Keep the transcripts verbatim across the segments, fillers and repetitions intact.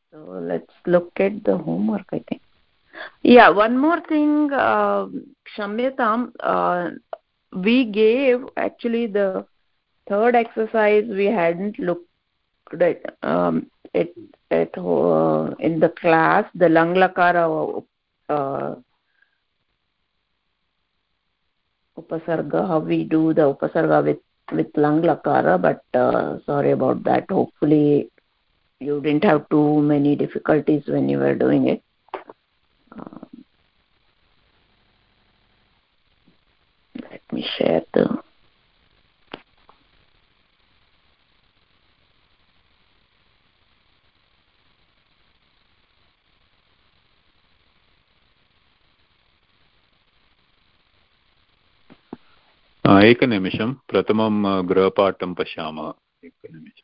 So let's look at the homework, I think. Yeah, one more thing, uh, Kshamyatam, uh, we gave actually the third exercise we hadn't looked at um, at, at uh, in the class, the lang lakara uh, upasarga, how we do the upasarga with with lang lakara, but uh, sorry about that. Hopefully you didn't have too many difficulties when you were doing it. Um, let me share the एकनिमिषं प्रथमं गृहपाठं पश्यामः एकनिमिषम्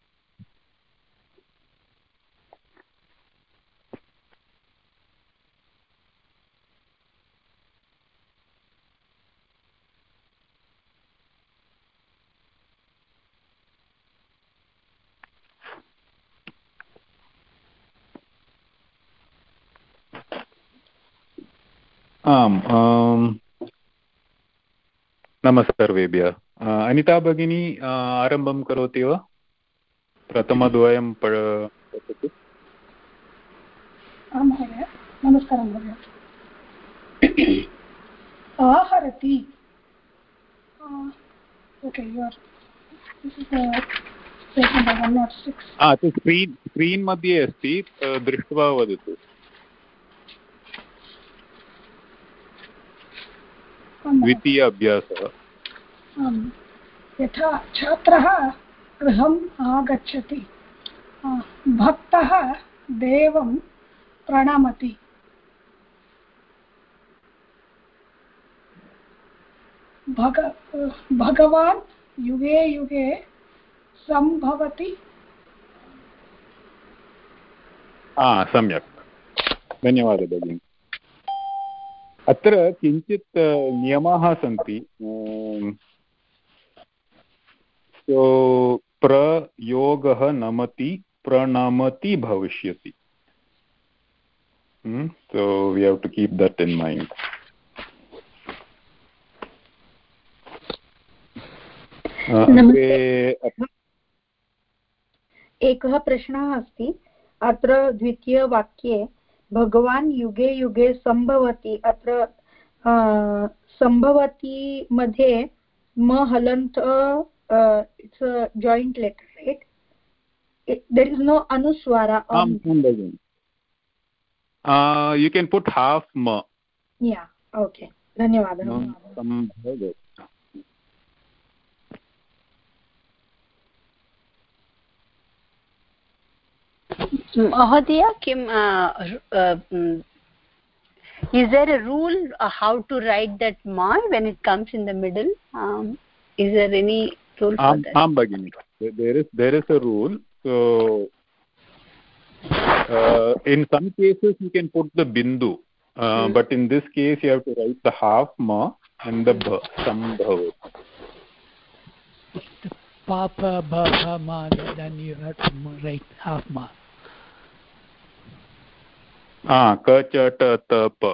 आम् नमस्ते सर्वेभ्यः अनिता भगिनी आरम्भं करोति वा प्रथमद्वयं पठतु आं महोदय नमस्कारः महोदय आहरति okay you are this is the page number one oh six ah screen screen मध्ये अस्ति दृष्ट्वा वदतु द्वितीय अभ्यासः यथा छात्रः गृहम् आगच्छति भक्तः देवं प्रणमति भग भगवान् युगे युगे सम्भवति सम्यक् धन्यवादः भगिनि अत्र किञ्चित् नियमाः सन्ति प्रयोगः नमति प्रणमति भविष्यति so we have to keep that in mind एकः प्रश्नः अस्ति अत्र द्वितीयवाक्ये भगवान् युगे युगे सम्भवति अत्र सम्भवति मध्ये म हलन्त it's a joint letter, right? It, there is no anuswara on um, uh you can put half ma. Yeah, okay, dhanyawadaha. Mahodaya, Kim, uh, uh, is there a rule uh, how to write that ma when it comes in the middle? Um, is there any rule for um, that? um, Bagini. There is there is a rule. So uh, in some cases you can put the bindu, uh, hmm. but in this case you have to write the half ma and the bha, sambhav. The papa bha ma, then you have to write half ma. Ah, ka cha ta ta pa.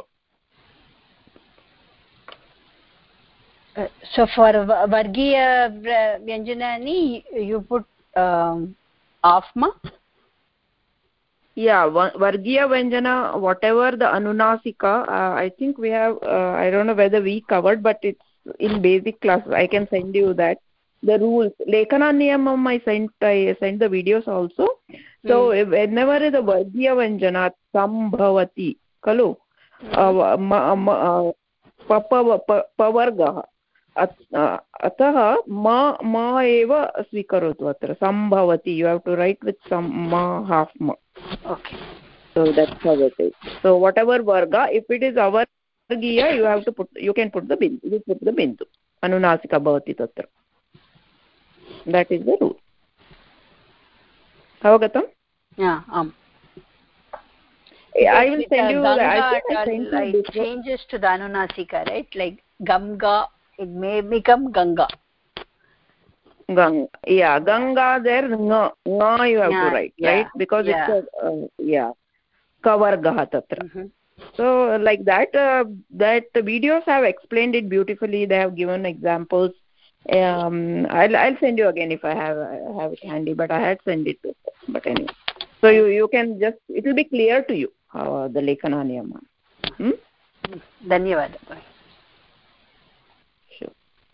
Uh, so for vargiya vyanjanani you put um, afma. Yeah, vargiya vyanjana, whatever the anunasika, uh, I think we have, uh, I don't know whether we covered, but it's in basic classes. I can send you that. The rules. Lekana niyamam, I sent, I sent the videos also. So hmm. whenever the vargiya vyanjana, sambhavati, kalu, pavargah. अतः ma ma eva स्वीकरोतु अत्र सम्भवति you have to write with some ma half ma. Okay, so that's how it is. So whatever varga, if it is avargiya, you have to put, you can put the bindu, you put the bindu anunasika bhavati tatra. That is the rule. Avagatam? Yeah, um I will send you Ganga, I think I sent like it changes to the anunasika, right? Like Ganga, it may become Ganga. Ganga. Yeah, Ganga there, nga, nga you have Yeah, to write, yeah, right? Because yeah. it's a, uh, yeah, kavargaha tatra. Mm-hmm. So like that, uh, that the videos have explained it beautifully. They have given examples. Um, I'll I'll send you again if I have I have it handy, but I had sent it to. But anyway, so you you can just, it will be clear to you how the lekana niyama. Hmm? Dhanyawad. Sure.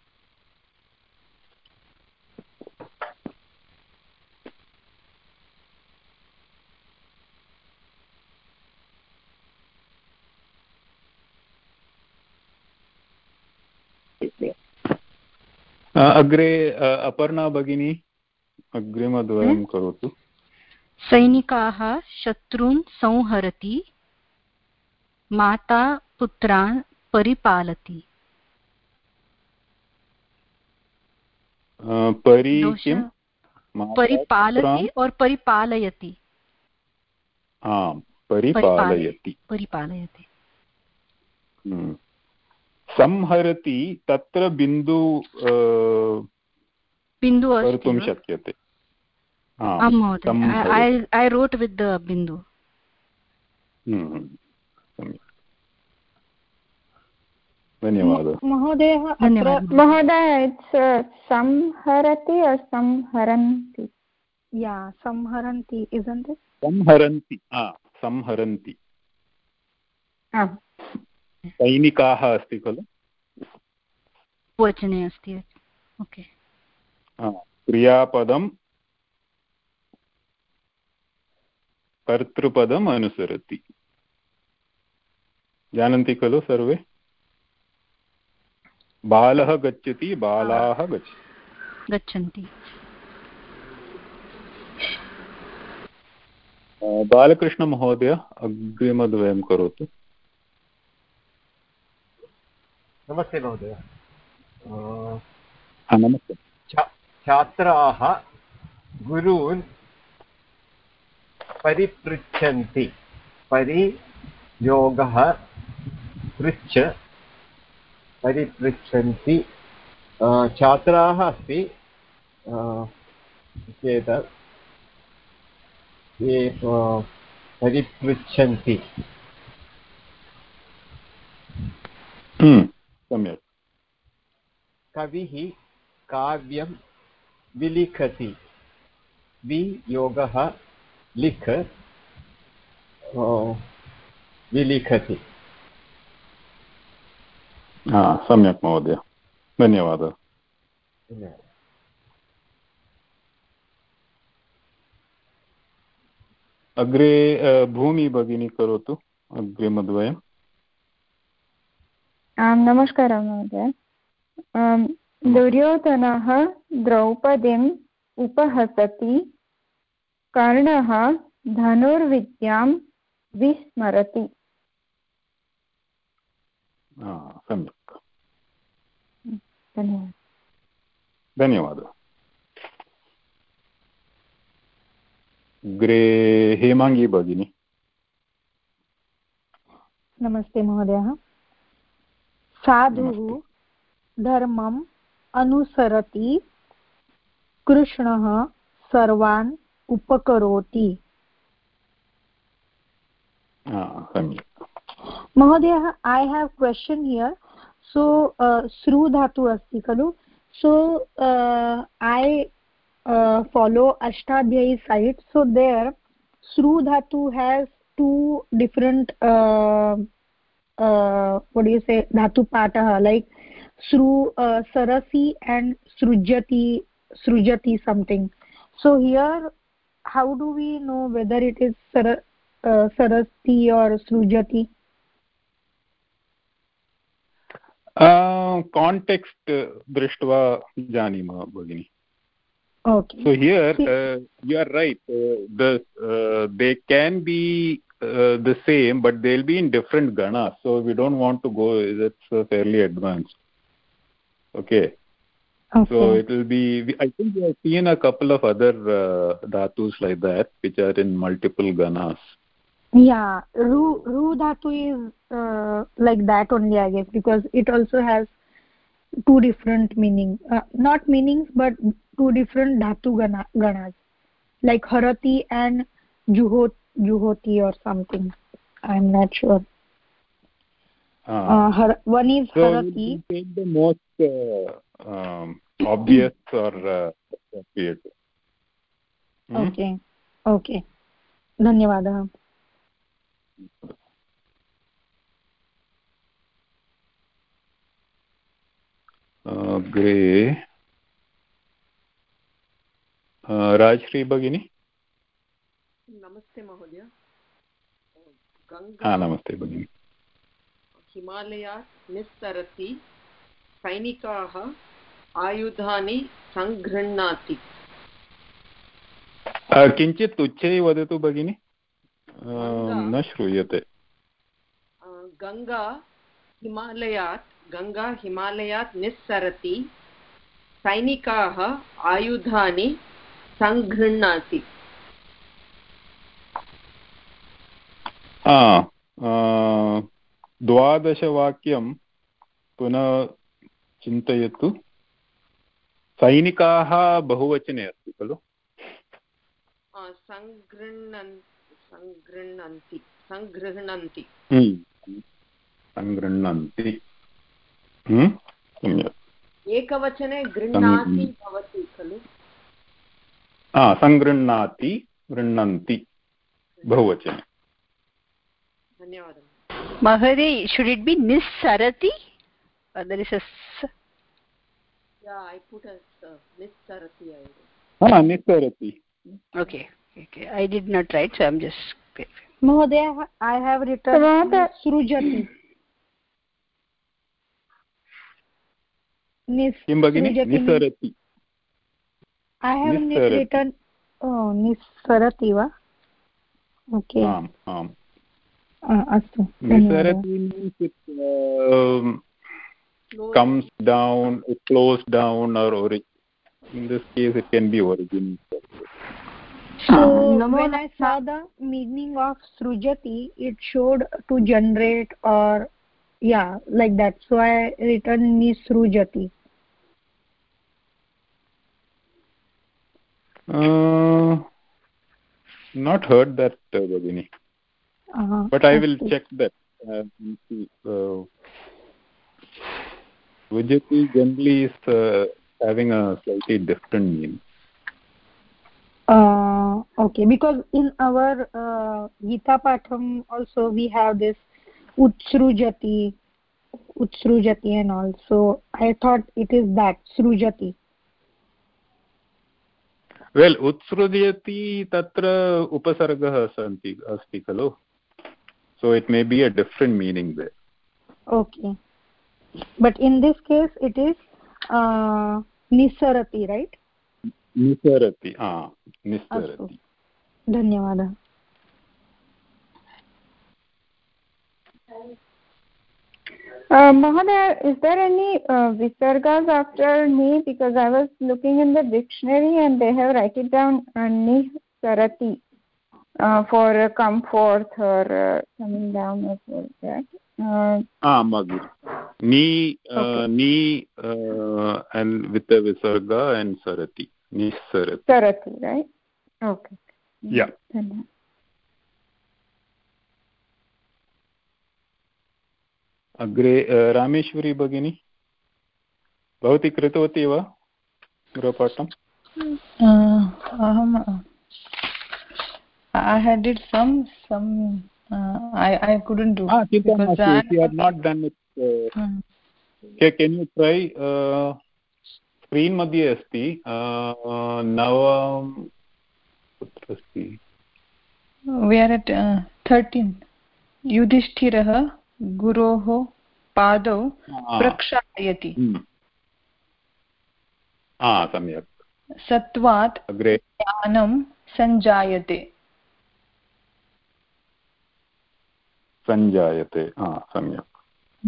अग्रे अपर्णा भगिनी अग्रिमद्वयं करोतु. सैनिकाः शत्रून् संहरति, माता पुत्रान् परिपालति. परि किं? परिपालति और परिपालयति. आम्, परिपालयति. परिपालयति. संहरति तत्र बिन्दु बिन्दु कर्तुं शक्यते. आम् महोदय, I wrote with the बिन्दु. धन्यवादः महोदय. महोदय, it's संहरति or संहरन्ति? Yeah, संहरन्ति, isn't it? संहरन्ति. ah संहरन्ति. ah सैनिकाः अस्ति खलु, वचने अस्ति. ओके. क्रियापदं कर्तृपदम् अनुसरति. जानन्ति खलु सर्वे? बालः गच्छति, बालाः गच्छन्ति. बालकृष्णमहोदय अग्रिमद्वयं करोतु. नमस्ते महोदय. नमस्ते. छात्राः गुरून् परिपृच्छन्ति. परियोगः पृच्छ, परिपृच्छन्ति. छात्राः अस्ति एतत् ये परिपृच्छन्ति. सम्यक्. कविः काव्यं विलिखति. वियोगः लिख, विलिखति. सम्यक् महोदय, धन्यवादः. अग्रे भूमि भगिनी करोतु अग्रिमद्वयम्. नमस्कारः महोदय. दुर्योधनः द्रौपदीम् उपहसति, कर्णः धनुर्विद्यां विस्मरति. सम्यक्, धन्यवादः. धन्यवादः. अग्रे हेमाङ्गी भगिनी. नमस्ते महोदय. साधुः धर्मम् अनुसरति, कृष्णः सर्वान् उपकरोति. महोदय, I have question here. So uh, श्रु धातु अस्ति खलु. So uh, I uh, follow Ashtadhyayi site. So there श्रु dhatu has two different uh, uh, what do you say, dhatu patah, like Sru, uh, Sarasi and Srujati, Srujati something. So here, how do we know whether it is Sar, uh, Sarasi or Srujati? Uh, context drishtva janima bhagini. Okay. So here uh, you are right. Uh, the uh, they can be uh, the same, but they'll be in different ganas. So we don't want to go. That's uh, fairly advanced. Okay. Okay. So it will be. I think we have seen a couple of other uh, dhatus like that, which are in multiple ganas. Yeah, ru ru dhatu is uh, like that only, I guess, because it also has two different meaning, uh, not meanings but two different dhatu gana, ganas, like harati and juhot juhoti or something. I'm not sure. Ah. Uh, har, one is so harati. Take the most uh, um, obvious or uh, appropriate. Hmm? Okay. Okay. धन्यवादः. अग्रे राजश्री भगिनी. नमस्ते महोदय. गंगा नमस्ते भगिनी. हिमालयात् निस्सरति, सैनिकाः आयुधानि सङ्गृह्णाति. किञ्चित् उच्चैः वदतु भगिनी, न श्रूयते. गङ्गा हिमालयात् गङ्गा हिमालयात् निस्सरति, सैनिकाः आयुधानि सङ्गृह्णाति. द्वादशवाक्यं पुनः चिन्तयतु. सैनिकाः बहुवचने अस्ति खलु. सङ्गृह्णन्ति सङ्गृह्णन्ति सङ्गृह्णन्ति. एकवचने गृह्णाति भवति खलु. सङ्गृह्णाति गृह्णन्ति बहुवचने. धन्यवादः. Mahade, should it be nissarati? Or there is a s? Yeah, I put as uh, nissarati. Ah, nissarati. Okay. Okay. I did not write, so I'm just. Mahodaya, I have written srujati. Nis. Kim bagini? Nissarati. I have nissarati. written. Oh, nissarati va. Okay. Am, am. Astu. Nissarati means it um, comes down, it flows down, or origin. In this case, it can be origin. So when I saw the meaning of srujati, it showed to generate or yeah, like that. So I written nisrujati. Uh, not heard that, uh, Bhagini. Uh-huh. But I will check that. Uh, uh, Vijati generally is uh, having a slightly different meaning. Uh, okay, because in our uh, Gita Patham also we have this Utsrujati, Utsrujati and all. So I thought it is that, Srujati. Well, Utsrujati tatra upasargah santi asti khalo. So it may be a different meaning there. Okay. But in this case it is uh, Nisarati, right? Nisarati, ah, Nisarati. Dhanyawada. Uh, Mahodaya, is there any uh, visargas after ni? Because I was looking in the dictionary and they have write it down uh, Nisarati uh, for uh, come forth or uh, coming down or so that. Uh, ah, Magir. Ni, uh, okay. Ni uh, and with the visarga and Sarati. Nisarati. Sarati, right? Okay. Yeah. Mm-hmm. अग्रे रामेश्वरी भगिनी भवती कृतवती वा गृहपाठम्? अहं I had did some some uh, I I couldn't do ah because I, you have not done it uh, hmm. Okay, can you try uh, screen मध्ये अस्ति नव कुत्र अस्ति? We are at uh, thirteen. युधिष्ठिरः गुरोः पादौ प्रक्षालयति. सम्यक्. सत्त्वात् ज्ञानं सञ्जायते. सञ्जायते सम्यक्.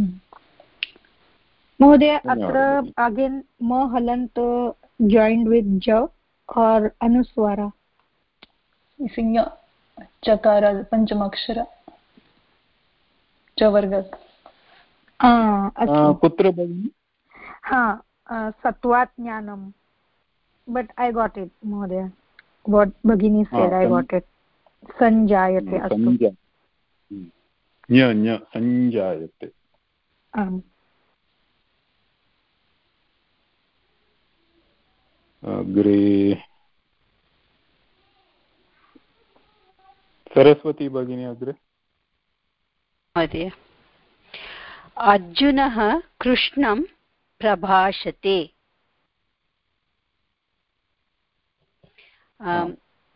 महोदय अत्र again म हलन्त joined with j or anuswara. संज्ञा चकार पञ्चमाक्षर च वर्ग. कुत्र भगिनि? ha satvat jnanam, but I got it, Mahodaya. What Bhagini said, I got it. Sanjayate. Astu. Nya nya sanjayate. Um. Agre. Saraswati Bhagini agre. Mahodaya. Arjunah Krishnam prabhashate. Um,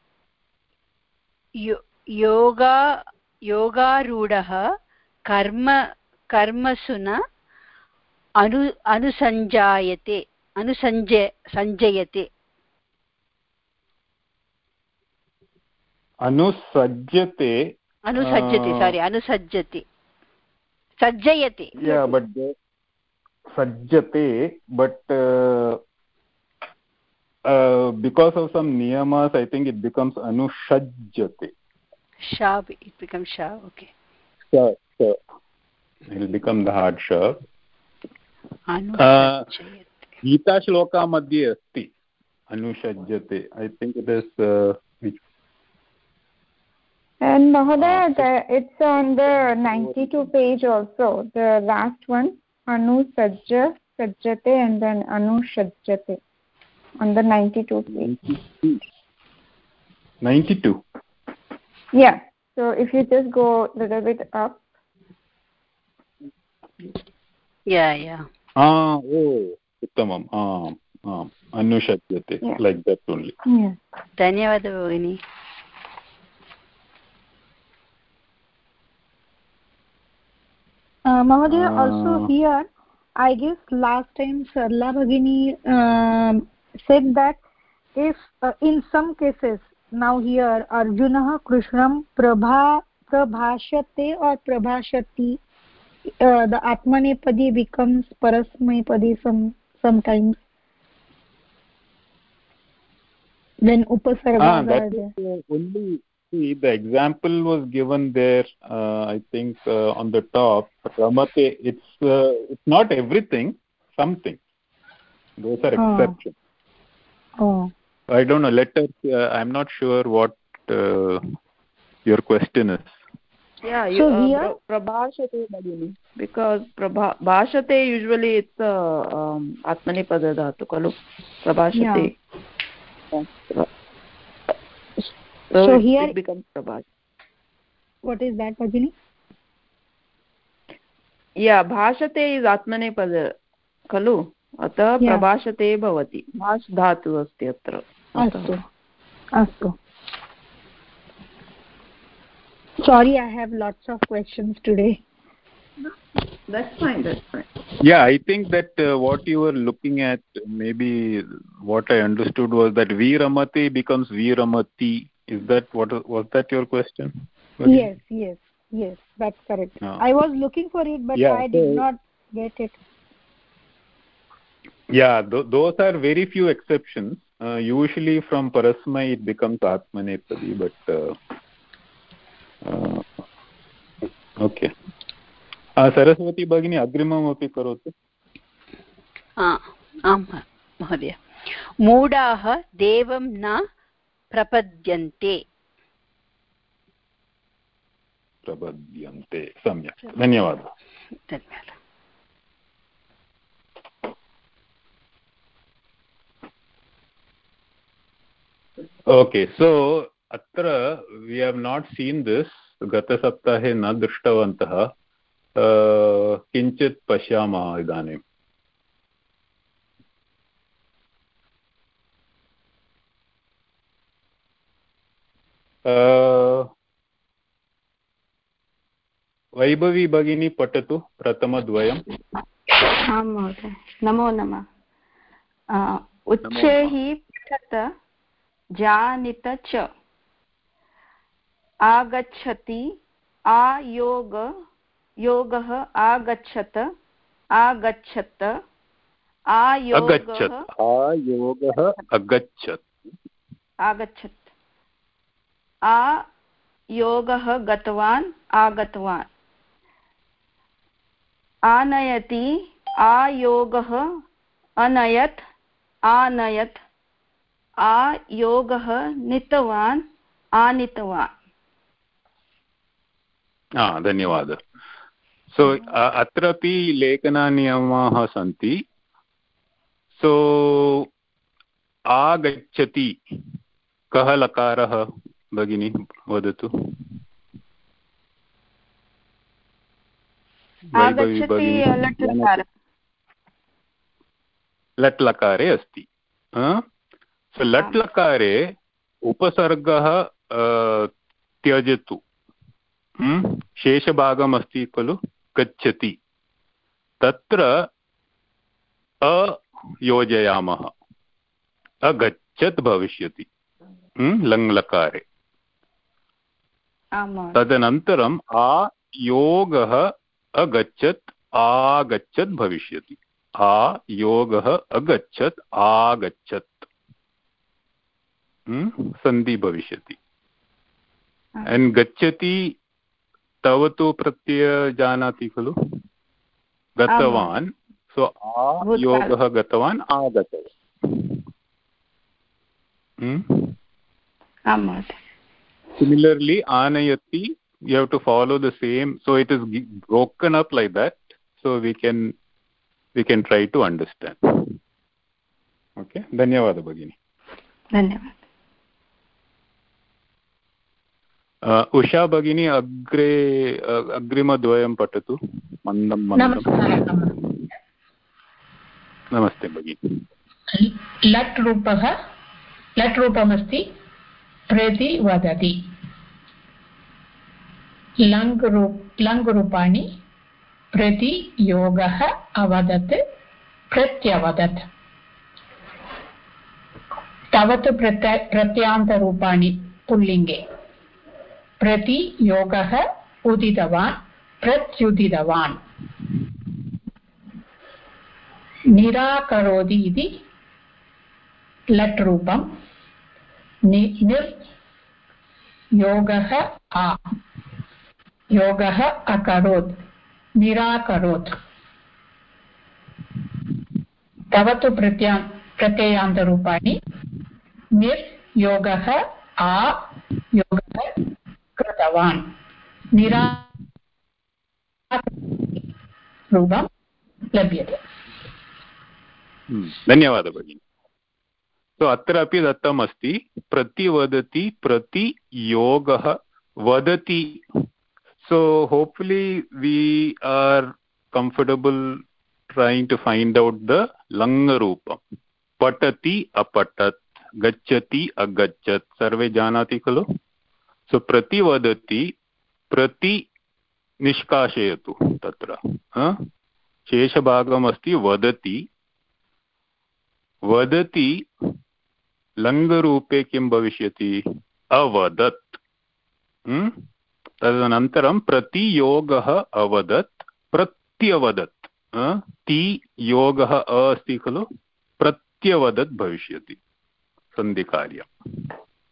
yoga yogarudah karma karmasuna anu anusanjayate anusanjay sanjayate anusajjate anusajjate uh, sorry anusajjate sajjayate. Yeah, but the, sajjate but uh, Uh, because of some niyamas, I think it becomes anushajjate. Sha, it becomes sha, okay. Sha, sha. It will become the hard sha. Anushajjate. Gita shloka madhye asti. Anushajjate. I think it is... Uh, which... And Mahodaya, uh, it's on the ninety-two page also. The last one, Anusajja, Sajjate, and then Anushajjate. On the ninety-two page. ninety-two? Yeah. So if you just go a little bit up. Yeah, yeah. Ah, oh, uttamam. Ah, ah, Anushajyate. Yeah. Like that only. Yeah. Dhanyavada Bhagini. Uh, Mahodaya, uh, also here, I guess last time Sarla Bhagini uh, said that if uh, in some cases, now here Arjunah Krishnam prabha prabhashate or prabhashati, uh, the Atmanepadi becomes Parasmaipadi some sometimes when upasargas ah, are there. Uh, only see the example was given there. Uh, I think uh, on the top, Ramate. It's uh, it's not everything. Something. Those are oh. exceptions. Oh. I don't know. Let us. Uh, I'm not sure what uh, your question is. Yeah, you, so uh, here prabhashate Bhagini, because prabhashate usually it's a uh, um, atmanipada dhatu kalu prabhashate. Yeah. So, so it, here it becomes prabhashate. What is that, Bhagini? Yeah, bhashate is atmanepada kalu. अतः प्रभाषते भवति. भाष् धातु अस्ति अत्र. अस्तु अस्तु. Sorry, I have lots of questions today. That's fine, that's fine. Yeah, I think that uh, what you were looking at, maybe what I understood was that Viramati becomes Viramati. Is that what was that your question? Yes, yes, yes, that's correct. No. I was looking for it, but yeah, I did so, not get it. Yeah, th those are very few exceptions. Uh, usually from Parasmai it becomes Atmanepadi, but uh, uh, okay. Uh, Saraswati Bhagini agrimam api karotu. Ah, आम् महोदय. मूढाः देवं न प्रपद्यन्ते. प्रपद्यन्ते. सम्यक्. धन्यवादः. धन्यवादः. Okay, so atra we have not seen this. Gata saptahe na drishtavantah. Uh, kinchit pashyamah idanim. Uh, Vaibhavi Bhagini patatu pratamadvayam. आं महोदय. नमो नमः. उच्चैः पठत जानित च आगच्छति आयोग योगः आगच्छत आगच्छत आयोगः आयोगः अगच्छत् आगच्छत् आयोगः गतवान् आगतवान् आनयति आयोगः अनयत् आनयत् आयोगः नीतवान् आनीतवान्. धन्यवादः. सो अत्रापि लेखननियमाः सन्ति. सो आगच्छति कः लकारः भगिनी वदतु. लट् लकारे अस्ति. सो लट् लकारे उपसर्गः त्यजतु. शेषभागम् अस्ति खलु गच्छति, तत्र अ योजयामः, अगच्छत् भविष्यति लङ् लकारे. तदनन्तरम् आयोगः अगच्छत् आगच्छत् भविष्यति. आयोगः अगच्छत् आगच्छत् सन्धि भविष्यति. एण्ड् गच्छति तव तु प्रत्यय जानाति खलु, गतवान्. सो आयोगः गतवान् आगतवान्. Similarly, anayati, you have to follow the same. So it is broken up like that. So we can we can try to understand. Okay. Dhanyawad Bhagini. Dhanyawad. Uh, Usha Bhagini agre uh, agrima dvayam patatu. Mandam mandam. Namaste. Namaste Bhagini. Lat rupaha लट् रूपमस्ति प्रति वदति. लङ् रूप लङ् रूपाणि प्रति योगः अवदत् प्रत्यवदत्. तवत् प्रत्य प्रत्यान्तरूपाणि पुल्लिङ्गे प्रति योगः उदितवान् प्रत्युदितवान्. निराकरोति इति लट् रूपं. निर् योगः आ योगः अकरोत् निराकरोत्. तवतु प्रत्या प्रत्ययान्तरूपाणि निर् योगः आ योगः कृतवान्. निरा रूपं लभ्यते. धन्यवादः भगिनी. सो अत्र अपि दत्तम् अस्ति प्रतिवदति प्रति योगः वदति. So hopefully we are comfortable trying to find out the लङ् रूपं. पठति अपठत्, गच्छति अगच्छत्, सर्वे जानाति खलु. सो प्रतिवदति प्रति निष्कासयतु. तत्र शेषभागम् अस्ति वदति. वदति लङ्गरूपे किं भविष्यति? अवदत्. तदनन्तरं प्रतियोगः अवदत् प्रत्यवदत्. ति योगः अ अस्ति खलु, प्रत्यवदत् भविष्यति सन्धिकार्यम्.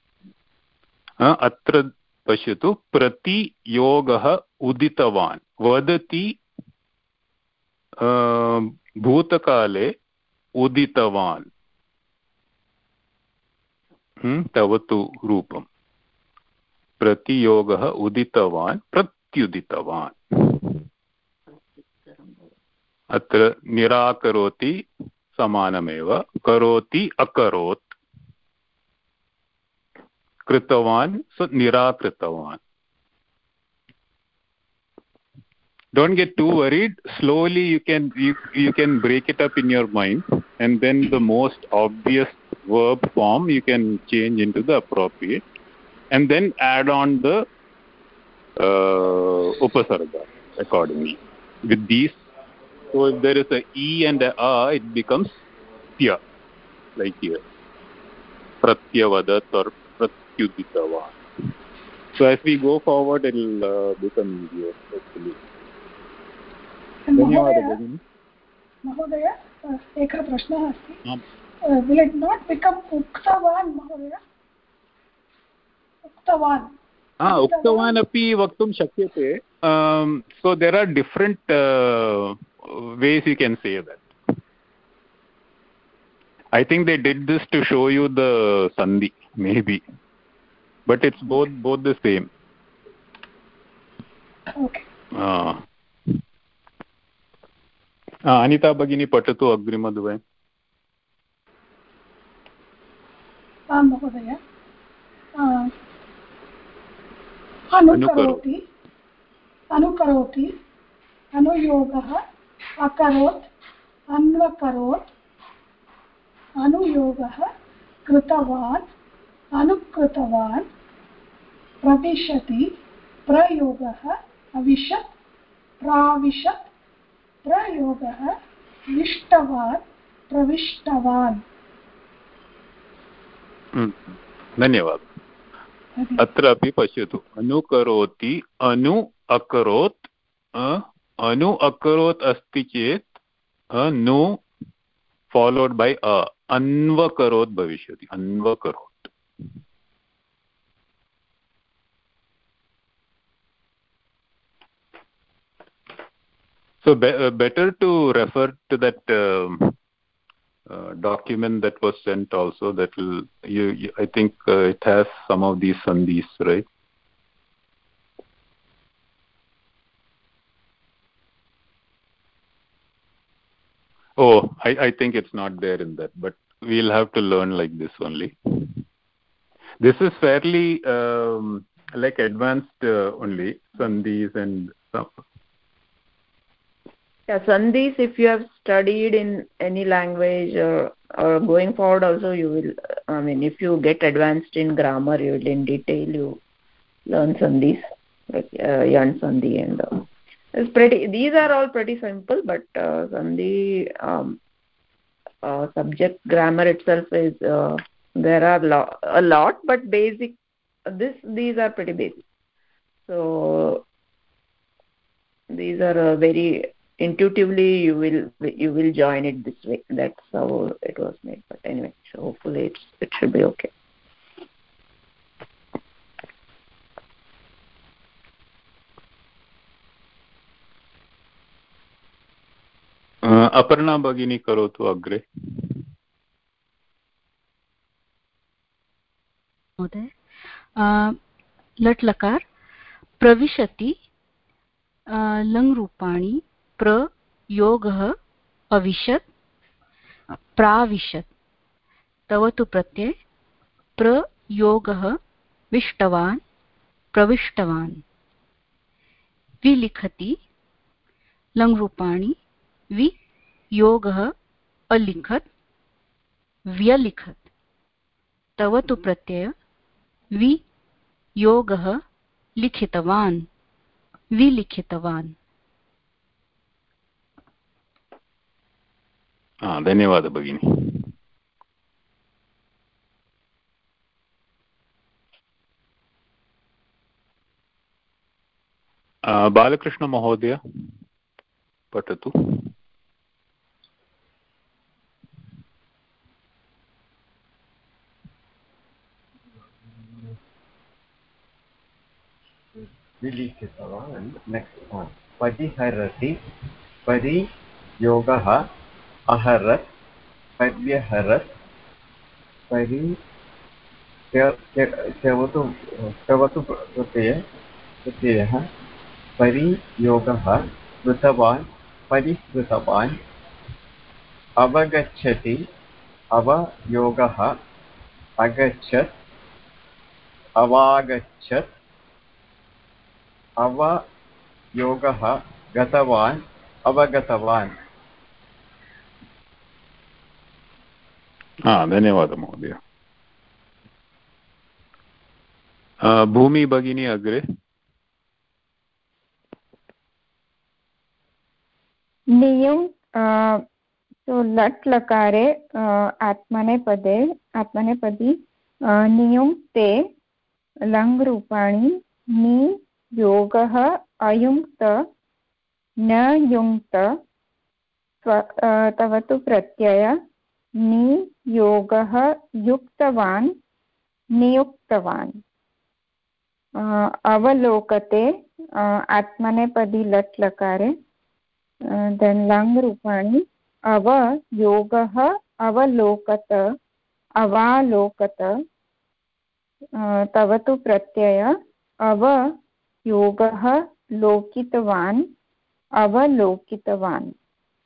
अत्र पश्यतु प्रतियोगः उदितवान्. वदति भूतकाले उदितवान्. तवतु रूपं. प्रतियोगः उदितवान् प्रत्युदितवान्. अत्र निराकरोति समानमेव. करोति अकरोत्. कृतवान् सो निराकृतवान्. Don't get too worried. Slowly you can you, you can break it up in your mind, and then the most obvious verb form you can change into the appropriate, and then add on the uh, upasarga accordingly with these. So if there is a e and a a, it becomes tya, like here, pratyavadat or pratyuditavan. So as we go forward, it will uh, become easier hopefully. धन्यवादः भगिनी. महोदय, एकः प्रश्नः अस्ति. Will it not become उक्तवान् महोदय? उक्तवान् उक्तवान् अपि वक्तुं शक्यते. So there are different uh, ways you can say that. I think they did this to show you the sandhi, maybe, but it's both both the same. Okay. Uh, uh, Anita Bhagini patatu agrimadvayam. आं महोदय अनुकरोति अनुकरोति अनुयोगः अकरोत् अन्वकरोत् अनुयोगः कृतवान् अनुकृतवान् प्रविशति प्रयोगः अविशत् प्राविशत् प्रयोगः विष्टवान् प्रविष्टवान्. धन्यवादः. अत्र अपि पश्यतु, अनुकरोति अनु अकरोत् अनु अकरोत् अस्ति चेत् अनु followed by a, अन्वकरोत् भविष्यति, अन्वकरोत्. So be, uh, better to refer to that uh, uh, document that was sent also. That will you, you I think uh, it has some of these sandhis, right? Oh, I, I think it's not there in that, but we'll have to learn like this only. This is fairly um, like advanced uh, only, sandhis and stuff. Yeah, sandhis, if you have studied in any language or, or going forward also, you will, I mean, if you get advanced in grammar, you will in detail, you learn sandhis, like uh, yan sandhi and uh, it's pretty, these are all pretty simple, but uh, sandhi um, uh, subject grammar itself is, uh, there are lo a lot, but basic, this, these are pretty basic. So, these are uh, very, intuitively you will you will join it this way. That's how it was made. But anyway, so hopefully it's it should be okay. uh, Aparna Bhagini karotu agre. महोदय लट् लकार प्रविशति लङ् रूपाणि प्रयोगः अविशत् प्राविशत् तव तु प्रत्यय प्रयोगः विष्टवान् प्रविष्टवान् विलिखति लङ् रूपाणि वियोगः अलिखत् व्यलिखत् तव तु प्रत्यय वियोगः लिखितवान् विलिखितवान्. Ah, धन्यवाद भगिनी. बालकृष्ण महोदय पठतु. विलिखितवान्. नेक्स्ट् वन् परिहरति परियोगः अहरत् पर्यहरत् परि त्यवतु त्यवतु प्रत्यय प्रत्ययः परियोगः कृतवान् परिहृतवान् अवगच्छति अवयोगः अगच्छत् अवागच्छत् अवयोगः गतवान् अवगतवान्. हाँ, धन्यवादः महोदय. भूमि भगिनी अग्रे. नियुङ् so लट् लकारे आत्मनेपदे आत्मनेपदी नियुङ्क्ते लङ् रूपाणि नि योगः अयुङ्क्त न युङ्क्त तव तु प्रत्यय नि योगः युक्तवान् नियुक्तवान्. अवलोकते आत्मनेपदी लट् लकारे then lang रूपाणि अव योगः अवलोकत अवालोकत तव तु प्रत्यय अव योगः लोकितवान् अवलोकितवान्।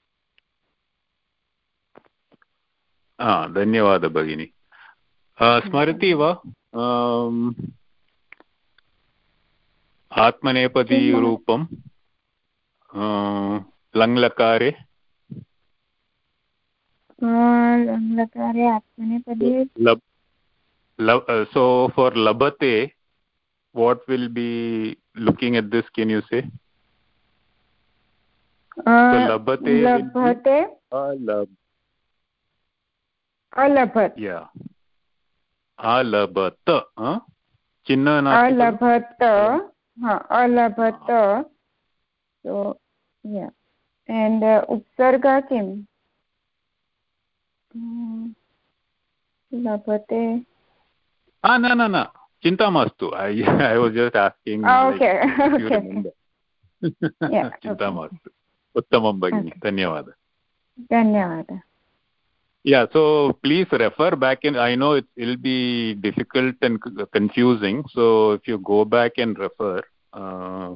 धन्यवादः भगिनी। स्मरति वा आत्मनेपदी रूपं लङ्लकारे? लङ्लकारे आत्मनेपदी लब् लब् so for labate what will be looking at this, can you say? uh, so labate labhate alab alabhat yeah alabhat huh chinna na alabhat ha alabhat so yeah and uh, upsarga kim hmm. labhate ah no no no chinta mastu. I I was just asking oh, okay like, if you okay remember. yeah chinta mastu. Uttamam bhagini. Dhanyawad. Dhanyawad. Yeah, so please refer back in. I know it will be difficult and confusing, so if you go back and refer, uh,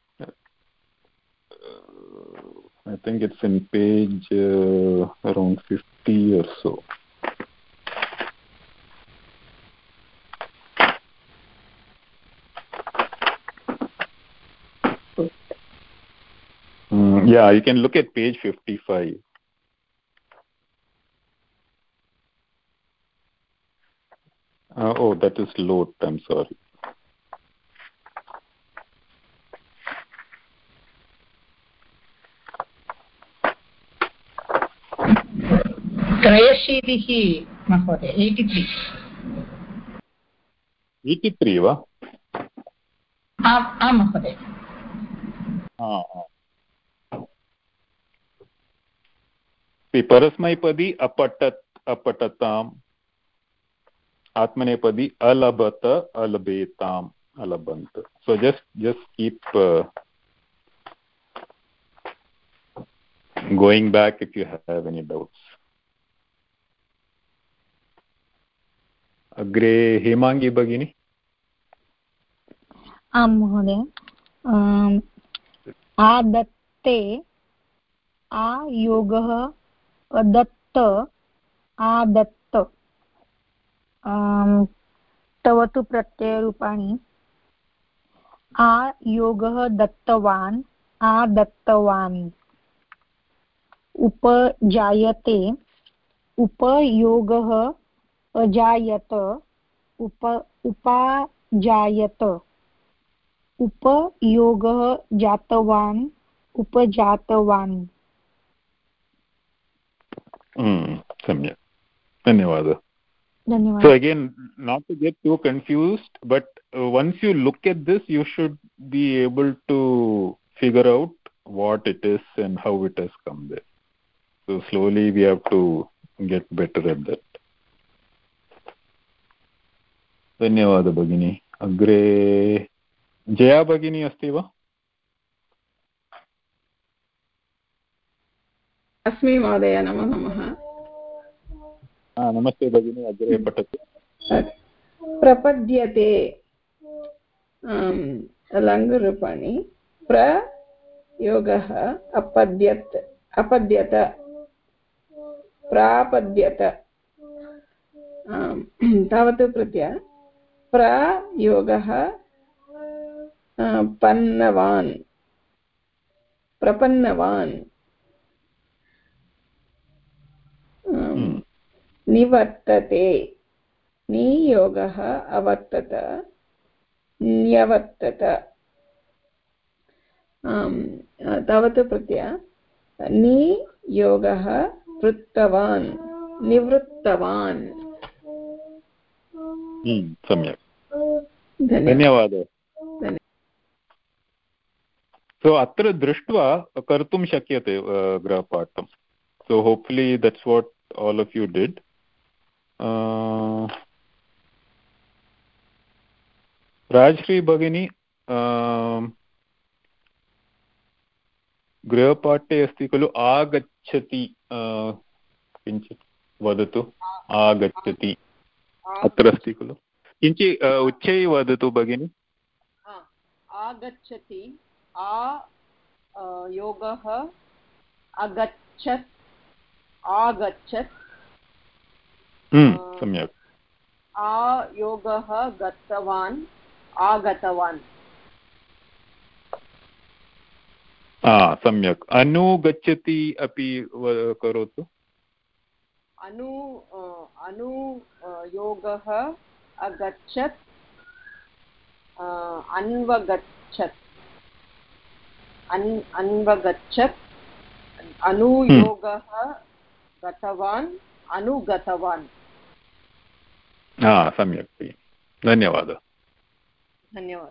I think it's in page uh, around fifty or so. Mm, yeah, you can look at page fifty-five. Uh, oh, that is lot. I'm sorry. त्रयशीतिः महोदय eighty-three eighty-three वा? आम् आं महोदय। परस्मैपदी अपठत् अपठताम् आत्मनेपदी अलभत अलभेताम् अलभन्त. So just just keep uh, going back if you have any doubts. अग्रे हेमांगी भगिनी। आं महोदय। आदत्ते आयोगः अदत्त आदत्त तव तु प्रत्ययरूपाणि आयोगः दत्तवान् आदत्तवान् उपजायते उपयोगः अजायत उप उपाजायत उपयोगः जातवान् उपजातवान्। सम्यक्, धन्यवादः। So again, not to get too confused, but uh, once you look at this, you should be able to figure out what it is and how it has come there. So slowly we have to get better at that. धन्यवादः भगिनी। अग्रे जया भगिनी अस्ति वा? अस्मि महोदय, नमो नमः। नमस्ते भगिनी, अग्रे पठतु। प्रपद्यते लङ्घरूपाणि प्रयोगः अपद्यत अपद्यत प्रापद्यत तावत् प्रत्यय प्रयोगः पन्नवान् प्रपन्नवान् निवर्तते नियोगः अवर्तत न्यवर्तत तावत् प्रत्यय नियोगः वृत्तवान् निवृत्तवान्। सम्यक्, धन्यवादः। सो अत्र दृष्ट्वा कर्तुं शक्यते गृहपाठं। So hopefully that's what all of you did. uh, Rajshri Bhagini, uh, गृहपाठे अस्ति खलु आगच्छति किञ्चित् वदतु आगच्छति अत्र अस्ति खलु किञ्चित् उच्चैः वदतु भगिनि आगच्छति आ योगः अगच्छत् आगच्छत् सम्यक् आ योगः गतवान् आगतवान् सम्यक् अनुगच्छति अपि करोतु अनु अनु योगः अगच्छत् अन्वगच्छत् अन् अन्वगच्छत् अनुयोगः गतवान् अनुगतवान् सम्यक् धन्यवादः धन्यवादः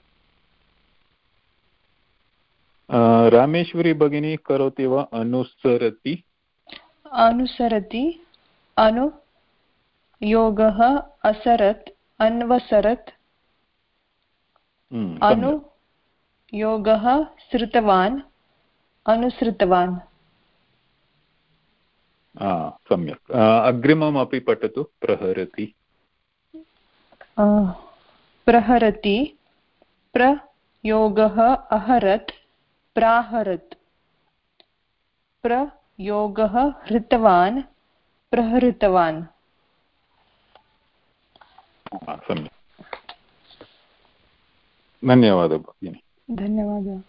रामेश्वरी भगिनी करोति वा अनुसरति अनुसरति अनु योगः असरत् अन्वसरत् अनु योगः श्रुतवान् अनुसृतवान् सम्यक् अग्रिमम् अपि पठतु प्रहरति प्रहरति प्रयोगः अहरत् प्राहरत् प्रयोगः हृतवान् प्रहृतवान् सम्यक् धन्यवादः भगिनि धन्यवादः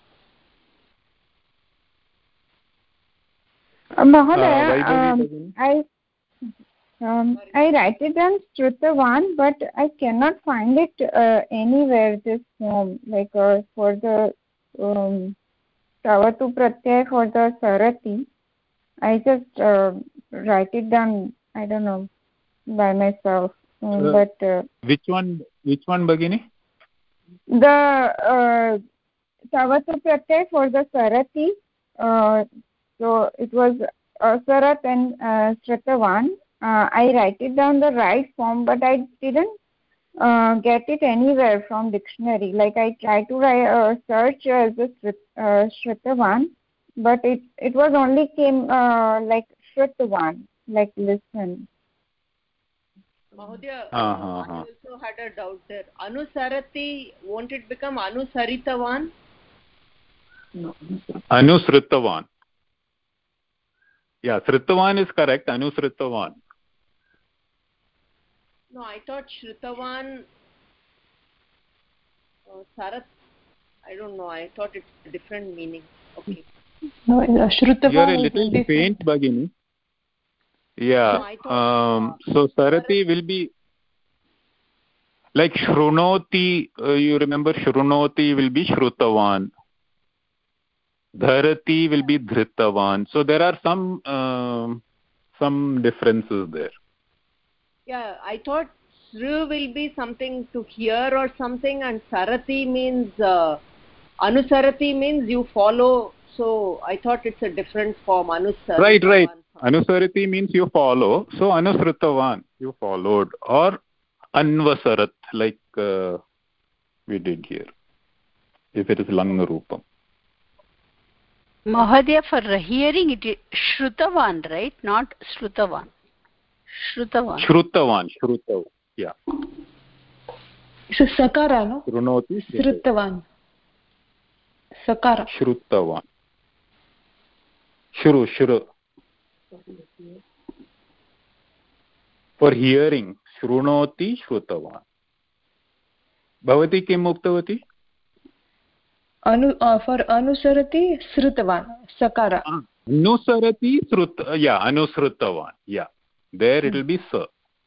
Mahodaya, um, I um, I write it down Shrutavan, but I cannot find it uh, anywhere. This form, like uh, for the um, Tavatu Pratyay for the Sarati, I just uh, write it down. I don't know by myself. Um, uh, but uh, which one? Which one, Bhagini? The uh, Tavatu Pratyay for the Sarati. Uh, So it was Asarat and uh, Shrutavan. Uh, I write it down the right form, but I didn't uh, get it anywhere from dictionary. Like I tried to write, uh, search as a uh, Shrutavan, but it it was only came uh, like Shrutavan, like listen. Mahodaya, uh, uh, I also had a doubt there. Anusarati, won't it become Anusaritavan? No. Anusritavan. Yeah, Sritavan is correct. Anusritavan. No, I thought Shritavan, uh, Sarat, I don't know. I thought it's a different meaning. Okay. No, Shrutavan you are a little is faint, Bhagini. Yeah. No, um, so Sarati will be like Shrunoti. Uh, you remember Shrunoti will be Shrutavan. Dharati will be Dhritavan. So there are some um, some differences there. Yeah, I thought Sru will be something to hear or something, and Sarati means uh, Anusarati means you follow. So I thought it's a different form. Anusarati. Right, right. Anusarati means you follow. So Anusritavan, you followed, or Anvasarat, like uh, we did here. If it is Lang Rupam. Mahadya, for hearing it is Shrutavan, right? Not Shrutavan. Shrutavan. Shrutavan. Shrutav. Yeah. It's a Sakara, no? Shrunoti. Shrutavan. Sakara. Shrutavan. Shru. Shru. For hearing. Shrunoti. Shrutavan. Bhavati kim uktavati? Anu, uh, for Anusarati, Srutavan, Sakara. Uh, anusarati, Srut, uh, yeah, Anusrutavan, yeah. There it will be Sa.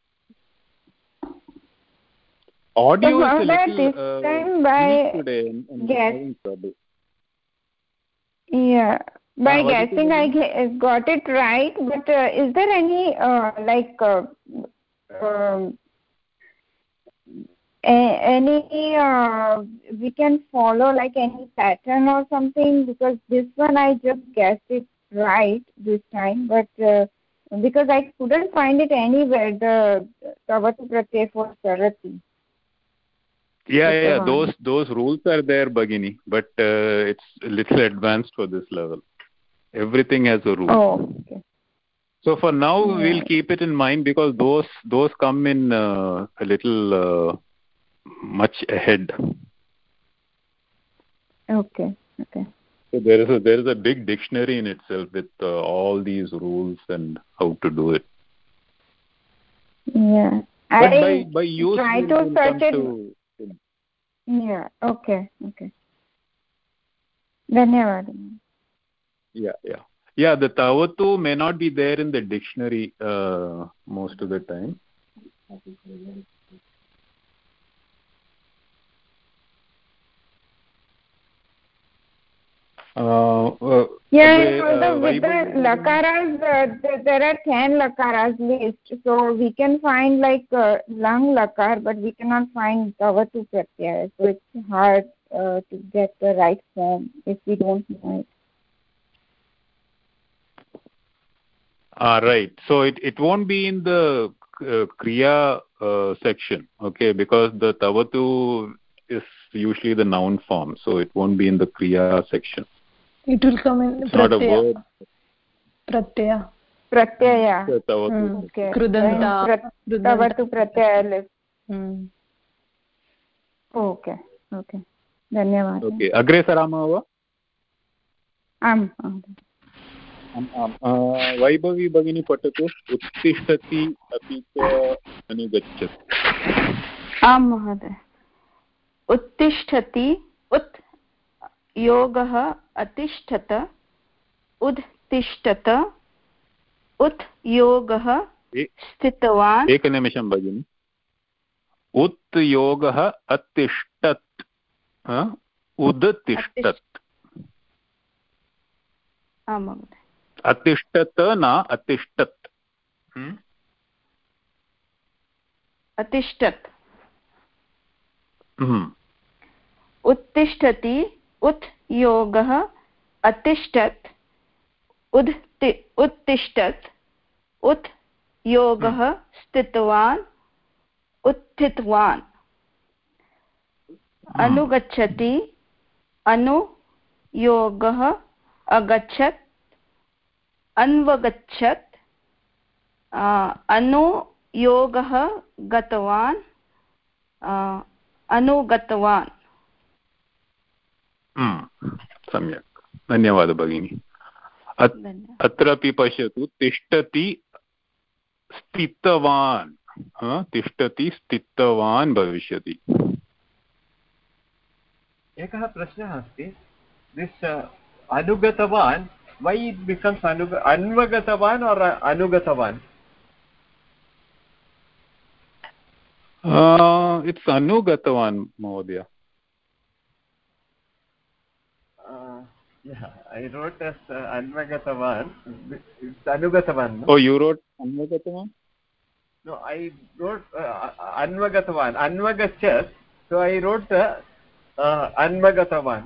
Audio so is a little uh, time by today and, and guess. having trouble. Yeah, by uh, guessing I got it right, but uh, is there any uh, like uh, um, any uh, we can follow like any pattern or something, because this one I just guessed it right this time, but uh, because I couldn't find it anywhere, the Tavatu Pratyay for Sarati. Yeah, That's yeah, those those rules are there, Bhagini, but uh, it's a little advanced for this level. Everything has a rule. Oh, okay. So for now, yeah. we'll keep it in mind because those those come in uh, a little uh, much ahead. Okay. Okay. So there is a there is a big dictionary in itself with uh, all these rules and how to do it. Yeah. But I by by use try we'll, to we'll search it. To... Yeah. Okay. Okay. Dhanyawad. Yeah. Yeah. Yeah, the tavatu may not be there in the dictionary uh, most of the time. Uh, uh, yeah, the, for the, uh, with the lakaras, uh, the, there are ten lakaras list, so we can find like uh, lang lakar, but we cannot find tavatu pratyaya, so it's hard uh, to get the right form if we don't know it. Ah, right. So it, it won't be in the uh, kriya uh, section, okay, because the tavatu is usually the noun form, so it won't be in the kriya section. It will come in it's not a word. Pratyaya. Pratyaya. Hmm. Okay. Krudanta. Tavatu pratyaya list. Hmm. Okay. Okay. Dhanyawad. Okay. Agre sarama va? Am. Vaibhavi भगिनी पठतु उत्तिष्ठति अपि च अनुगच्छति. आं महोदय. उत्तिष्ठति उत् योगः अतिष्ठत उत्तिष्ठत उत् योगः स्थितवान्. एकनिमिषं भगिनि. उत् योगः अतिष्ठत् उदतिष्ठत्. आं महोदय. अतिष्ठत न अतिष्ठत्. अतिष्ठत्. उत्तिष्ठति उत् योगः अतिष्ठत् उत्तिष्ठत् उत् योगः स्थितवान् उत्थितवान्. अनुगच्छति अनु योगः अगच्छत् अन्वगच्छत् अनु योगः गतवान् अनुगतवान्. सम्यक्. धन्यवादः भगिनी. अत्रापि पश्यतु तिष्ठति स्थितवान्. तिष्ठति स्थितवान् भविष्यति. एकः प्रश्नः अस्ति. दिस् अनुगतवान्, why it becomes anuga, अन्वगतवान् or अनुगतवान्? Uh, it's anugatavan, Mahodaya. Uh, yeah, I wrote as uh, anvagatavan. It's anugatavan. No? Oh, you wrote anvagatavan? No, I wrote uh, anvagatavan. Anvagachat. So I wrote uh, uh, anvagatavan.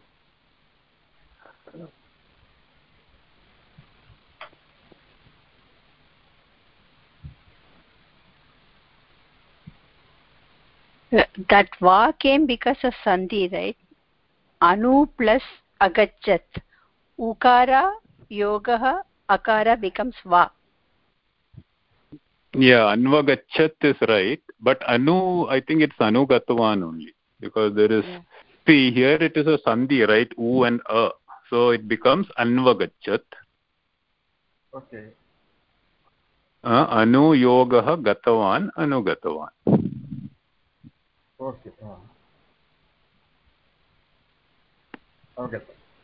That va came because of sandhi, right? Anu plus agachat. Ukara, yogaha, akara becomes va. Yeah, anvagachat is right, but anu, I think it's anugatavan only, because there is, yeah. See, here it is a sandhi, right? U and a. So it becomes anvagachat. Okay. Uh, anu yogaha gatavan anugatavan. Okay. Oh. Okay.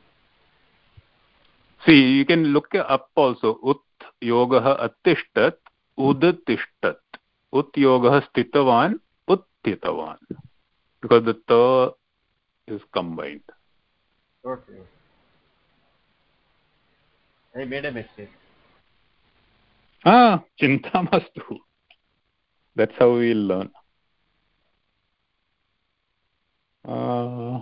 See, you can look up also. Ut yogaha attishtat udatishtat. Ut yogaha stitavan uttitavan. Because the ta is combined. Okay. I made a mistake. Ah, chintamastu. That's how we'll learn. Uh,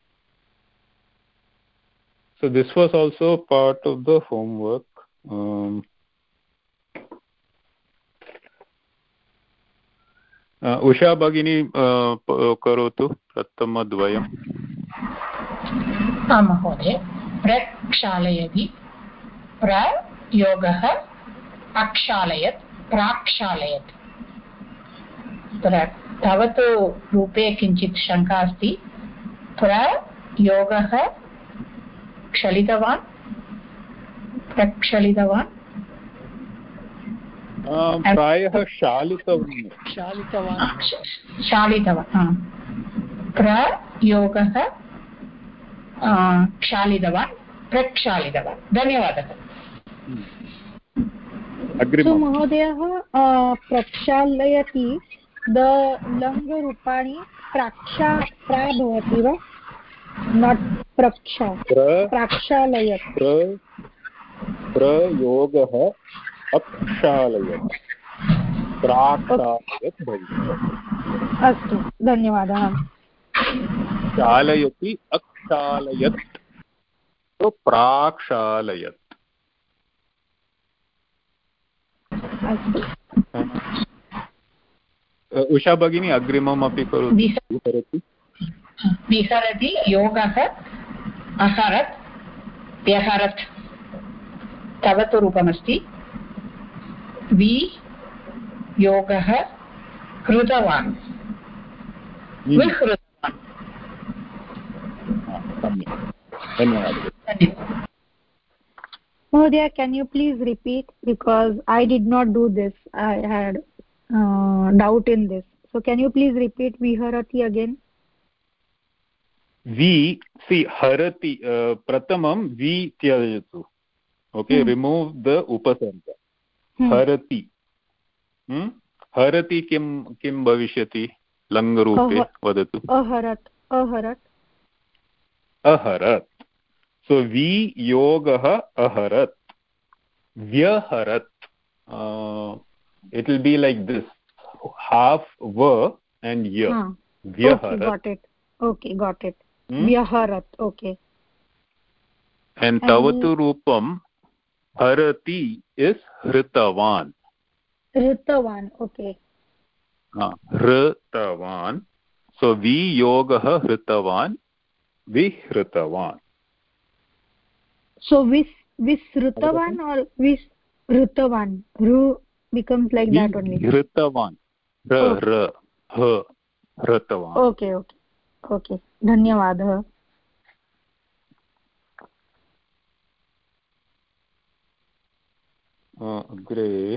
so this was also part of the homework. Um, uh, Usha Bhagini uh, karotu prathamadvayam. आं महोदय. प्रक्षालयति प्र योगः अक्षालयत् प्राक्षालयत् तव तु रूपे किञ्चित् शङ्का अस्ति प्रयोगः क्षलितवान् प्रक्षलितवान् प्रायः शालितवान् शालितवान् शालितवान् प्रयोगः क्षालितवान् प्रक्षालितवान् धन्यवादः So महोदयः प्रक्षालयति द लङ्घरूपाणि प्राक्षा प्रा भवति वा नाट् प्रक्षा प्राक्षालयत् प्रयोगः अक्षालयत् प्राक्षालयत् भविष्यति अस्तु धन्यवादः चालयति अक्षालयत् तो प्राक्षालयत् अस्तु उषा भगिनी अग्रिमम् अपि करोति विहरति योगः अहरत् व्यहरत् तव तु रूपमस्ति वि योगः कृतवान् विहृतवान् धन्यवादः Mahodaya, can you please repeat, because I did not do this. I had uh, doubt in this. So can you please repeat viharati again? Vi, see, harati, uh, pratamam vi tyajatu. Okay, hmm. remove the upasarga. Hmm. Harati. Hmm? Harati kim kim bhavishyati langarupe oh, vadatu. Aharat. Aharat. Aharat. So vi yogaha aharat. Vyaharat. Uh, it will be like this. Half va and ya. Huh. Vyaharat. Okay, got it. Okay, got it. Hmm? Vyaharat. Okay. And tavatu rupam harati is hritavan. Hritavan. Okay. Uh, hritavan. So vi yogaha hritavan. Vihritavan. So vis visrutavan or visrutavan? Ru becomes like vi that only. Hritavan. R r h hritavan. Okay, okay, okay. Dhanyavadah. Uh, Agre.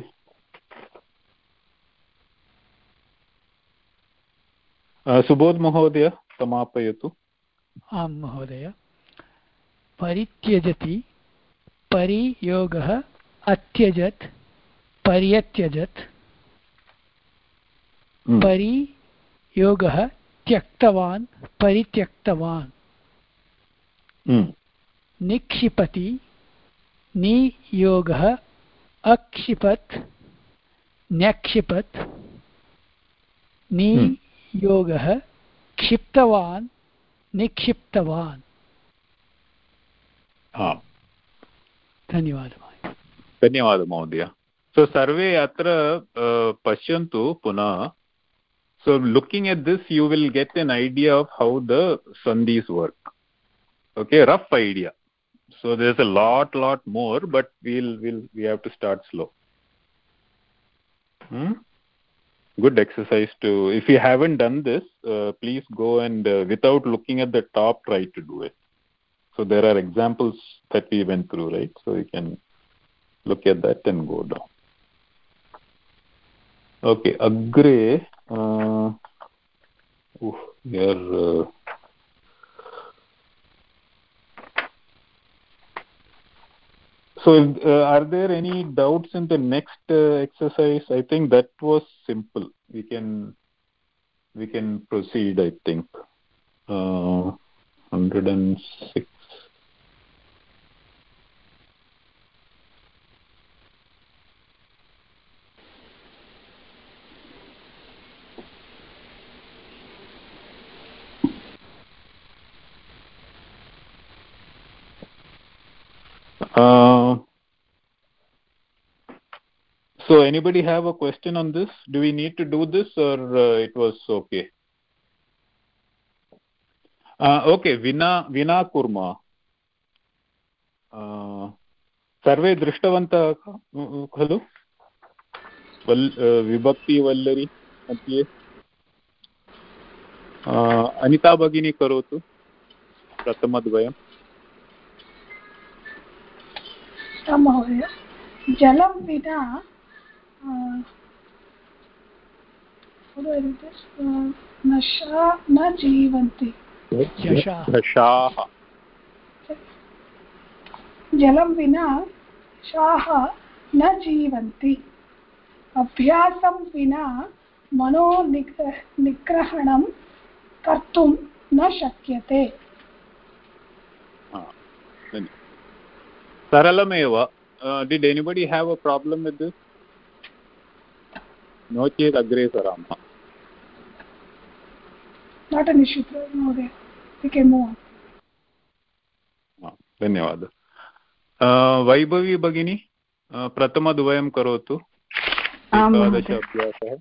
Uh, Subodh Mahodaya, samapayatu. आं महोदय परित्यजति परियोगः अत्यजत् पर्यत्यजत् hmm. परियोगः त्यक्तवान् परित्यक्तवान् hmm. निक्षिपति नियोगः अक्षिपत् न्यक्षिपत् नियोगः क्षिप्तवान् निक्षिप्तवान् हाँ धन्यवादः धन्यवादः महोदय सो सर्वे अत्र पश्यन्तु पुनः so looking at this you will get an idea of how the sandhis work okay rough idea so there's a lot lot more but we'll we'll we have to start slow hmm? Good exercise to if you haven't done this uh, please go and uh, without looking at the top try to do it so there are examples that we went through right so you can look at that and go down okay agre uh, oof, here uh, so uh, are there any doubts in the next uh, exercise I think that was simple we can we can proceed I think uh, one hundred six Uh, so anybody have a question on this? Do we need to do this or uh, it was okay? Uh, okay, Vina, Vina Kurma. Uh, सर्वे दृष्टवन्तः खलु वल् विभक्ति वल्लरी मध्ये अनिता भगिनी करोतु प्रथमद्वयम्। महोदय जलं विना नशा न जीवन्ति। जलं विना शाः न जीवन्ति। अभ्यासं विना मनो निग्रहणं कर्तुं न शक्यते। सरलमेव। Did anybody have a problem with this? नो चेत् अग्रे सरामः। Not an issue, Mहोदय. We can move on. धन्यवादः। वैभवी भगिनी प्रथमद्वयं करोतु। एकादश अभ्यासः।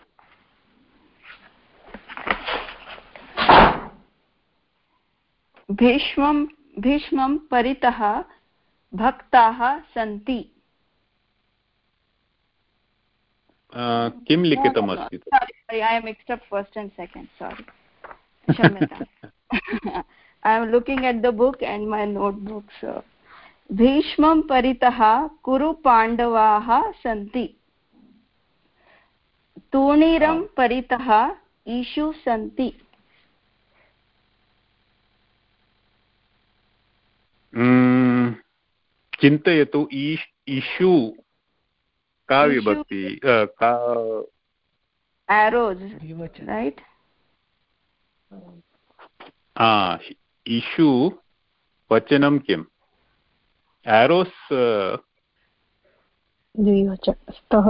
भीष्मं भीष्मं परितः भक्ताः सन्ति। किं लिखितमस्ति? Sorry, I am mixed up first and second. Sorry. Shamyata. I am looking at the book and my notebook. So, भीष्मं परितः कुरु पाण्डवाः सन्ति। तूणीरं परितः ईषु सन्ति। चिन्तयतु ईषु का विभक्ति? का arrows, right? ah ईषु वचनं किम्? arrows द्विवचन स्तः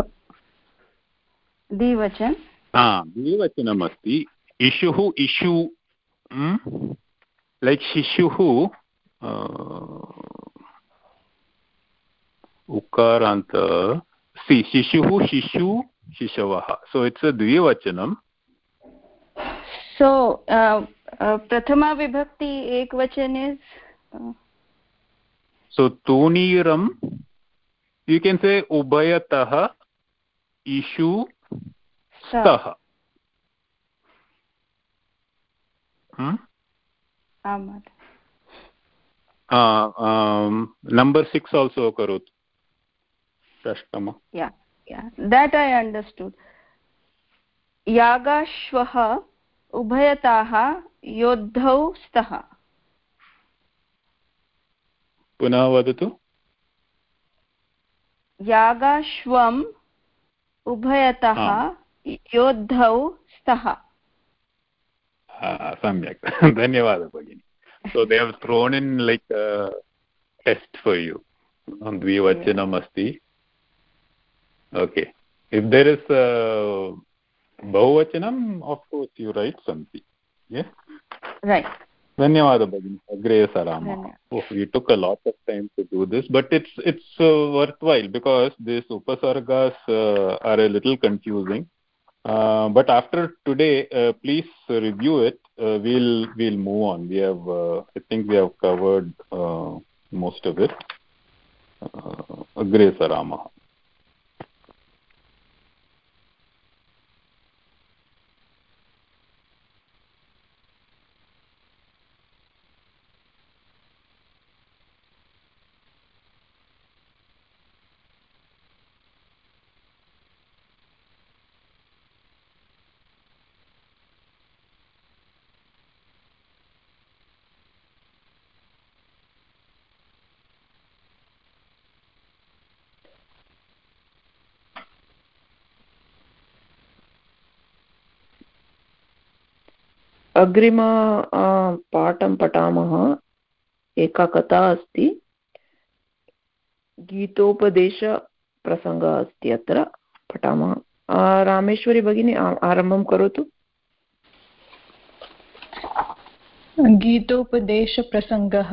द्विवचन हा द्विवचनम् अस्ति। इषुः इषु लैक् शिशुः उकारान्त सि शिशुः शिशु शिशवः। So it's a द्विवचनम्। सो प्रथमा विभक्ति एकवचन इस् सो तूणीरं यू कैन से उभयतः इषु स्तः। नंबर सिक्स आल्सो करोतु। षष्टम। या या दैट आई अंडरस्टूड। यागाश्वः उभयताः योद्धौ स्तः। पुनः वदतु। यागाश्वम् उभयतः योद्धौ स्तः। सम्यक् धन्यवादः भगिनी। so they have thrown in like a test for you. द्विवचनम् अस्ति। okay, if there is a बहुवचनम् of course you write सन्ति। yes, right. धन्यवादः भगिनी। अग्रे सरामः। oh, we took a lot of time to do this, but it's it's uh, worthwhile because these upasargas uh, are a little confusing. Uh, but after today, uh, please review it. Uh, we'll we'll move on. We have uh, I think we have covered uh, most of it. Agre Sarama. अग्रिम पाठं पठामः। एका कथा अस्ति, गीतोपदेशप्रसङ्गः अस्ति, अत्र पठामः। रामेश्वरी भगिनी आरम्भं करोतु। गीतोपदेशप्रसङ्गः।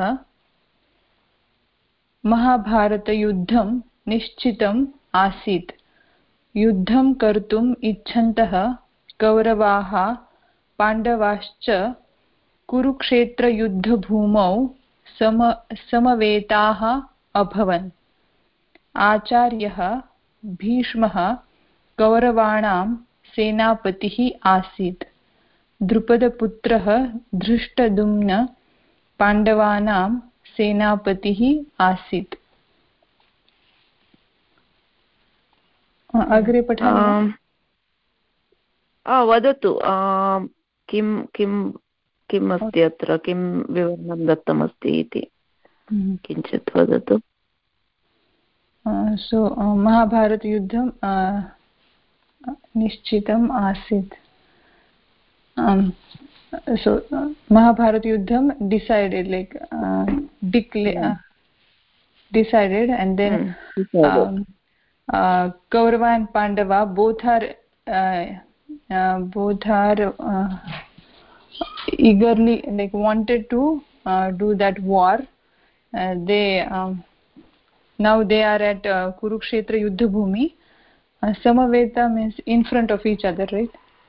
महाभारतयुद्धं निश्चितम् आसीत्। युद्धं कर्तुम् इच्छन्तः कौरवाः पाण्डवाश्च कुरुक्षेत्रयुद्धभूमौ सम समवेताः अभवन्। आचार्यः भीष्मः कौरवाणां सेनापतिः आसीत् द्रुपदपुत्रः धृष्टद्युम्न पाण्डवानां सेनापतिः आसीत् अग्रे पठामि वदतु किं किं किम् अस्ति अत्र किं विवरणं दत्तमस्ति इति किञ्चित् वदतु सो महाभारतयुद्धं निश्चितम् आसीत् सो महाभारतयुद्धं decided like declare decided and then Kaurava and Pandava both are uh, uh, both are uh, eagerly like wanted to uh, do that war. Uh, they um, now they are at uh, Kurukshetra Yuddha Bhumi. Uh, Samaveta means in front of each other, right?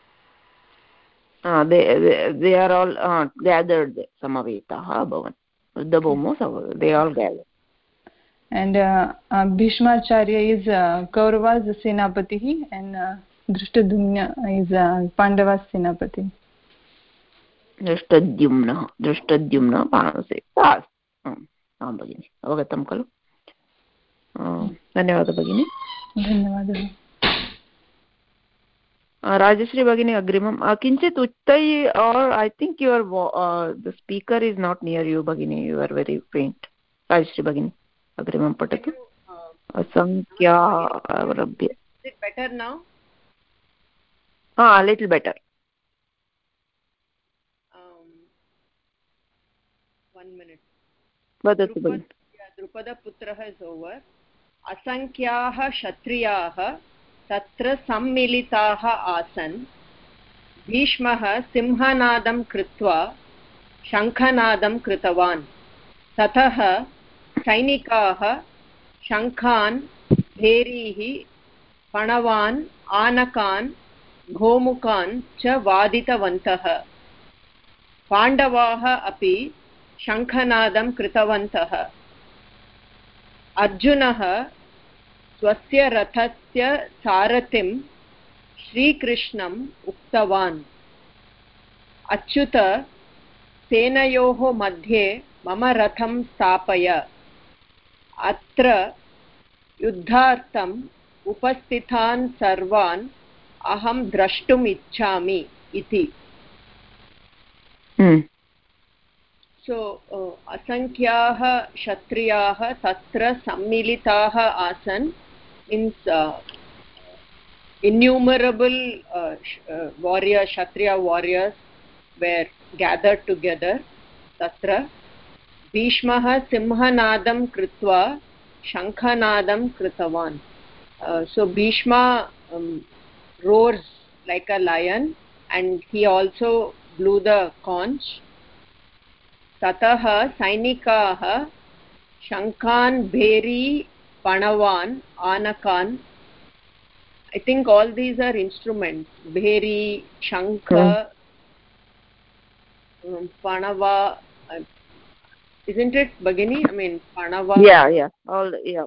Uh, they, they they are all uh, gathered. Samaveta ha bhavan. Yuddha Bhumu, they all gathered. And uh, uh, Bhishmacharya is uh, Kaurava's Senapati and uh, Drishtadyumna is uh, Pandava's Senapati. Drishtadyumna, Drishtadyumna, Panase. Yes. आं भगिनि अवगतं खलु धन्यवादः भगिनि धन्यवादः राजश्री भगिनी अग्रिमं किञ्चित् उच्चै और I think your uh, the speaker is not near you भगिनी you are very faint Rajshree भगिनी अग्रिमं पठतु असंख्या आरभ्य is it better now ah a little better um one minute वदतु भगिनि द्रुपदपुत्रः is over असंख्याः क्षत्रियाः तत्र सम्मिलिताः आसन् भीष्मः सिंहनादं कृत्वा शङ्खनादं कृतवान् ततः सैनिकाः शङ्खान् भेरीः पणवान् आनकान् गोमुखान् च वादितवन्तः पाण्डवाः अपि शङ्खनादं कृतवन्तः अर्जुनः स्वस्य रथस्य सारथिं श्रीकृष्णम् उक्तवान् अच्युत सेनयोः मध्ये मम रथं स्थापय अत्र युद्धार्थम् उपस्थितान् सर्वान् अहं द्रष्टुम् इच्छामि इति सो असंख्याः क्षत्रियाः तत्र सम्मिलिताः आसन् means innumerable uh, uh, warrior kshatriya warriors were gathered together tatra bhishmah simhanadam krutva shankhanadam kritavan uh, so bhishma um, roars like a lion and he also blew the conch tatah sainikaah shankhan bheri panavan anakan I think all these are instruments bheri shankha um, panava uh, isn't it bagini I mean panava yeah yeah all yeah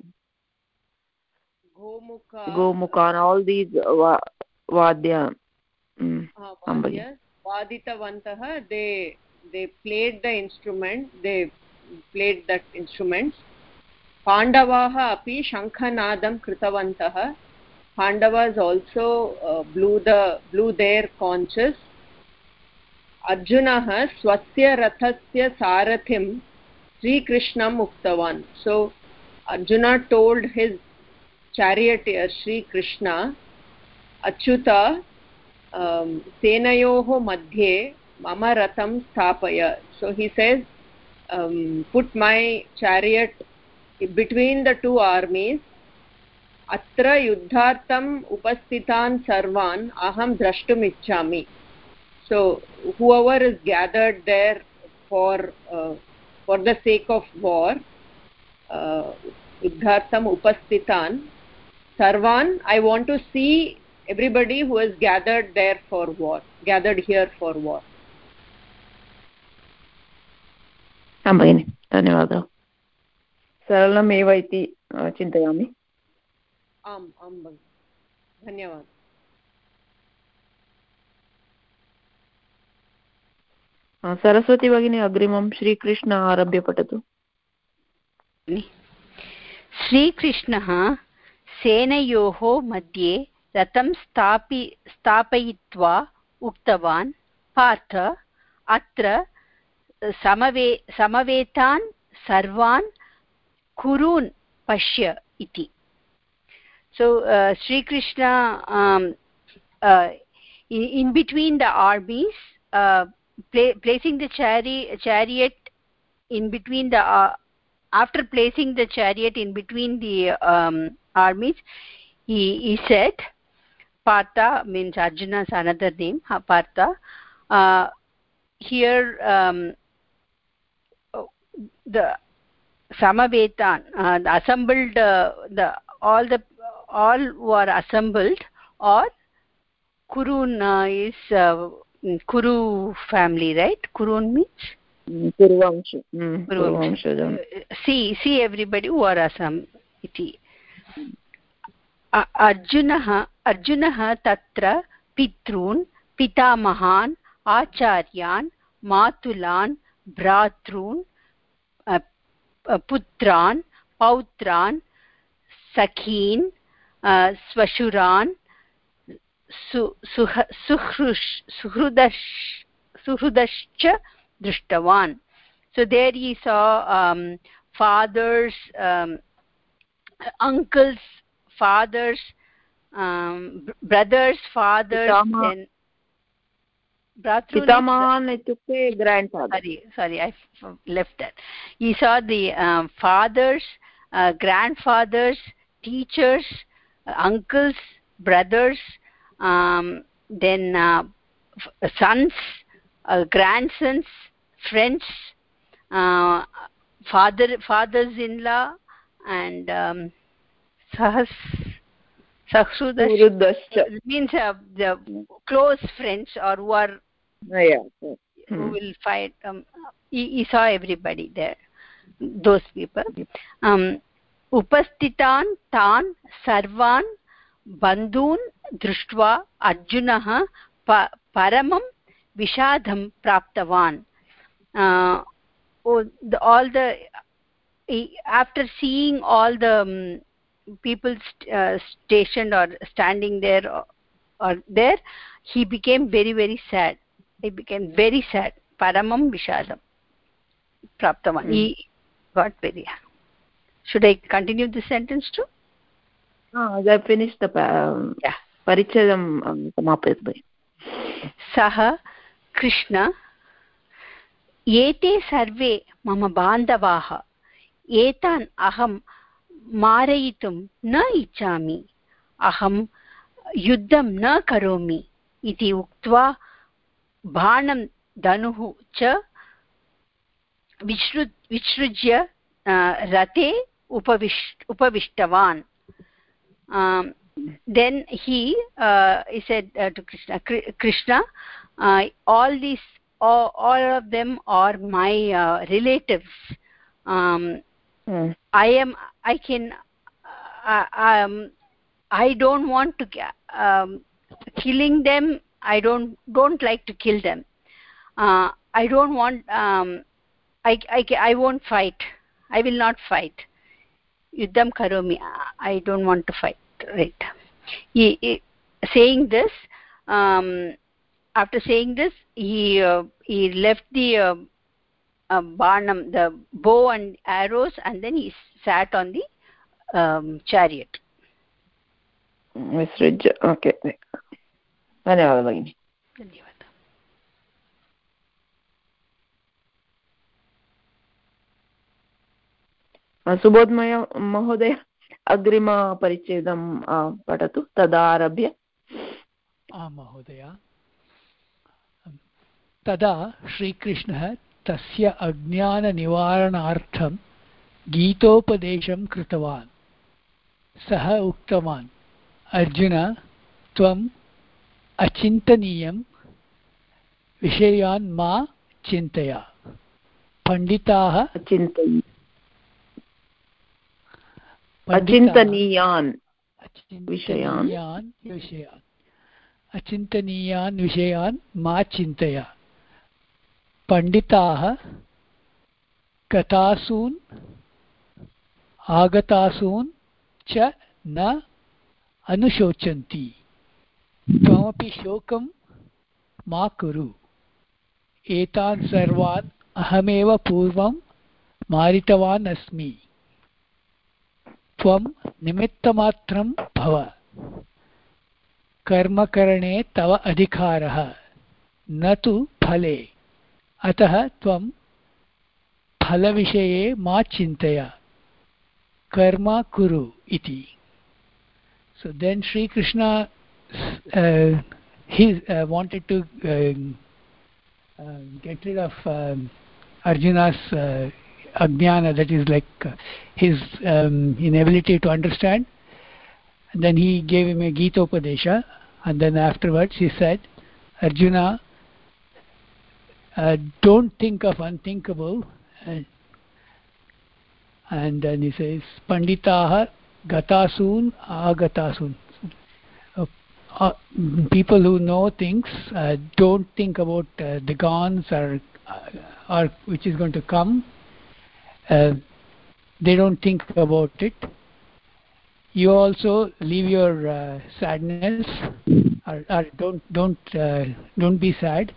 gomukha gomukha all these uh, vadya mm, uh, vadya vaditavantah they they played the instrument they played that instruments pandavaah api shankhanadam kritavantah Pandavas also uh, blew the blew their conches. Arjunah swasya rathasya sarathim Sri Krishnam uktavan. So Arjuna told his charioteer Sri Krishna, Achyuta um, senayoho madhye mama ratham sthapaya. So he says, um, put my chariot between the two armies. अत्र युद्धार्थम् उपस्थितान् सर्वान् अहं द्रष्टुम् इच्छामि so whoever is gathered there for uh, for the sake of war uh, युद्धार्थम् उपस्थितान् सर्वान् I want to see everybody who is gathered there for war gathered here for war आं भगिनि धन्यवादः सरलमेव इति चिन्तयामि आम् आं धन्यवादः सरस्वती भगिनी अग्रिमं श्रीकृष्ण आरभ्य पठतु. श्रीकृष्णः सेनयोः मध्ये रथं स्थापि स्थापयित्वा उक्तवान्, पार्थ, अत्र समवे समवेतान् सर्वान् कुरून् पश्य इति. So uh, Sri Krishna um, uh, in, in between the armies, uh, pla placing the chari chariot in between the uh, after placing the chariot in between the um, armies, he, he said, Partha means Arjuna's another name, Partha. Uh, here um, the Samavetan, uh, the assembled, uh, the all the all were assembled, or Kurun uh, is uh, Kuru family, right? Kurun means Kuruvamsha. Mm, Kuruvamsha. See, see everybody who are asam iti. Arjunah Arjunah tatra pitrun pitamahan acharyan matulan bhratrun uh, putran pautran sakhin uh, swashuran su, suh, suhrush suhrudash suhrudashcha drishtavan. So there he saw um, fathers, um, uncles, fathers, um, brothers, fathers, Pitama. then Pitamahan itukte grandfather. Sorry, sorry, I left that. He saw the um, fathers, uh, grandfathers, teachers, uh, uncles, brothers, um, then uh, sons, uh, grandsons, friends, uh, father fathers-in-law, and um, sahas sahrudash means uh, the close friends, or who are uh, yeah. who hmm. will fight. Um, he, he saw everybody there, those people. Um, upastitan tan sarvan bandhun drishtva Arjunah pa, paramam vishadham praptavan. Uh, oh, the, all the he, after seeing all the um, people st uh, stationed or standing there or, or there, he became very very sad. He became very sad. Paramam vishadam praptavan. Mm. He got very. Should I continue this sentence too? Oh, I finished the um, yeah. Parichayam samapayat. Saha Krishna एते सर्वे मम बान्धवाः एतान् अहं मारयितुं न इच्छामि अहं युद्धं न करोमि इति उक्त्वा बाणं धनुः च विसृ विसृज्य रथे उपविष्ट उपविष्टवान्. um, then he uh, he said uh, to Krishna, Krishna, uh, all these all, all of them are my uh, relatives. um, mm. I am I can uh, um, I don't want to um, killing them. I don't don't like to kill them. uh, I don't want um, I, I, I won't fight. I will not fight. Yuddham karomi. I don't want to fight. Right. He, he, saying this, um, after saying this, he uh, he left the uh, uh, barnum, the bow and arrows, and then he sat on the um, chariot. Okay. धन्यवादः भगिनि. धन्यवादः. सुबोधमय महोदय अग्रिमपरिच्छेदं पठतु तदारभ्य. आं महोदय. तदा श्रीकृष्णः तस्य अज्ञाननिवारणार्थं गीतोपदेशं कृतवान्. सः उक्तवान्, अर्जुन, त्वम् अचिन्तनीयं विषयान् मा चिन्तय. पण्डिताः चिन्तय अचिन्तनीयान् विषयान् विषयान् अचिन्तनीयान् विषयान् मा चिन्तय. पंडिताः गतासून् आगतासून् च न अनुशोचन्ति त्वमपि शोकं मा कुरु एतान् सर्वान् अहमेव पूर्वं मारितवान् अस्मि त्वं निमित्तमात्रं भव कर्मकरणे तव अधिकारः न तु फले अतः त्वं फलविषये मा चिन्तय कर्म कुरु इति. So then Sri Krishna uh, he uh, wanted to uh, uh, get rid of um, Arjuna's uh, ajnana, that is like uh, his um, inability to understand. And then he gave him a Gita Upadesha, and then afterwards he said, Arjuna, uh, don't think of unthinkable. And, and then he says, Panditaha Gatasun Agatasun. Uh, uh, people who know things uh, don't think about uh, the gods or, or which is going to come. Uh, they don't think about it. You also leave your uh, sadness, or, or don't don't uh, don't be sad.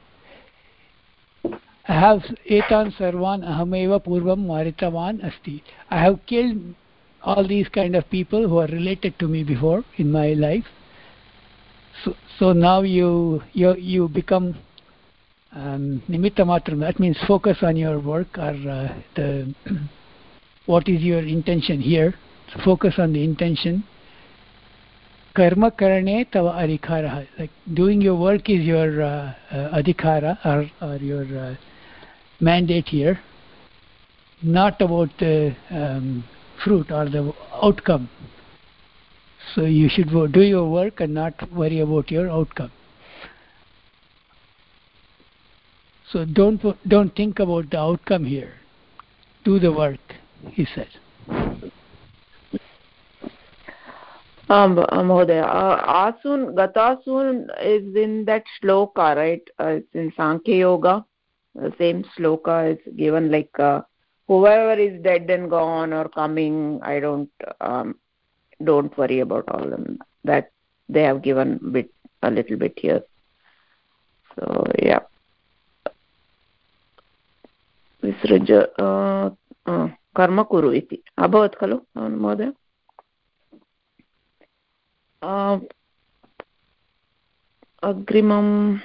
I have etan sarvan ahameva purvam maritavan asti. I have killed all these kind of people who are related to me before in my life. So so now you you you become um, nimitta matram. That means focus on your work or uh, the what is your intention here. So focus on the intention. Karma karane tava adhikara. Like doing your work is your uh, uh, adhikara or, or your uh, mandate here. Not about the um, fruit or the outcome. So you should do your work and not worry about your outcome. So don't don't think about the outcome here. Do the work, he said. Um, Mahodaya, uh, Asun, Gatasun is in that shloka, right? Uh, it's in Sankhya Yoga. The same shloka is given like uh, whoever is dead and gone or coming, I don't um, don't worry about all of them. That they have given bit a little bit here. So yeah. Visraja uh, uh, karma kuru iti. Abhavat khalo, Mahodaya? अग्रिमम्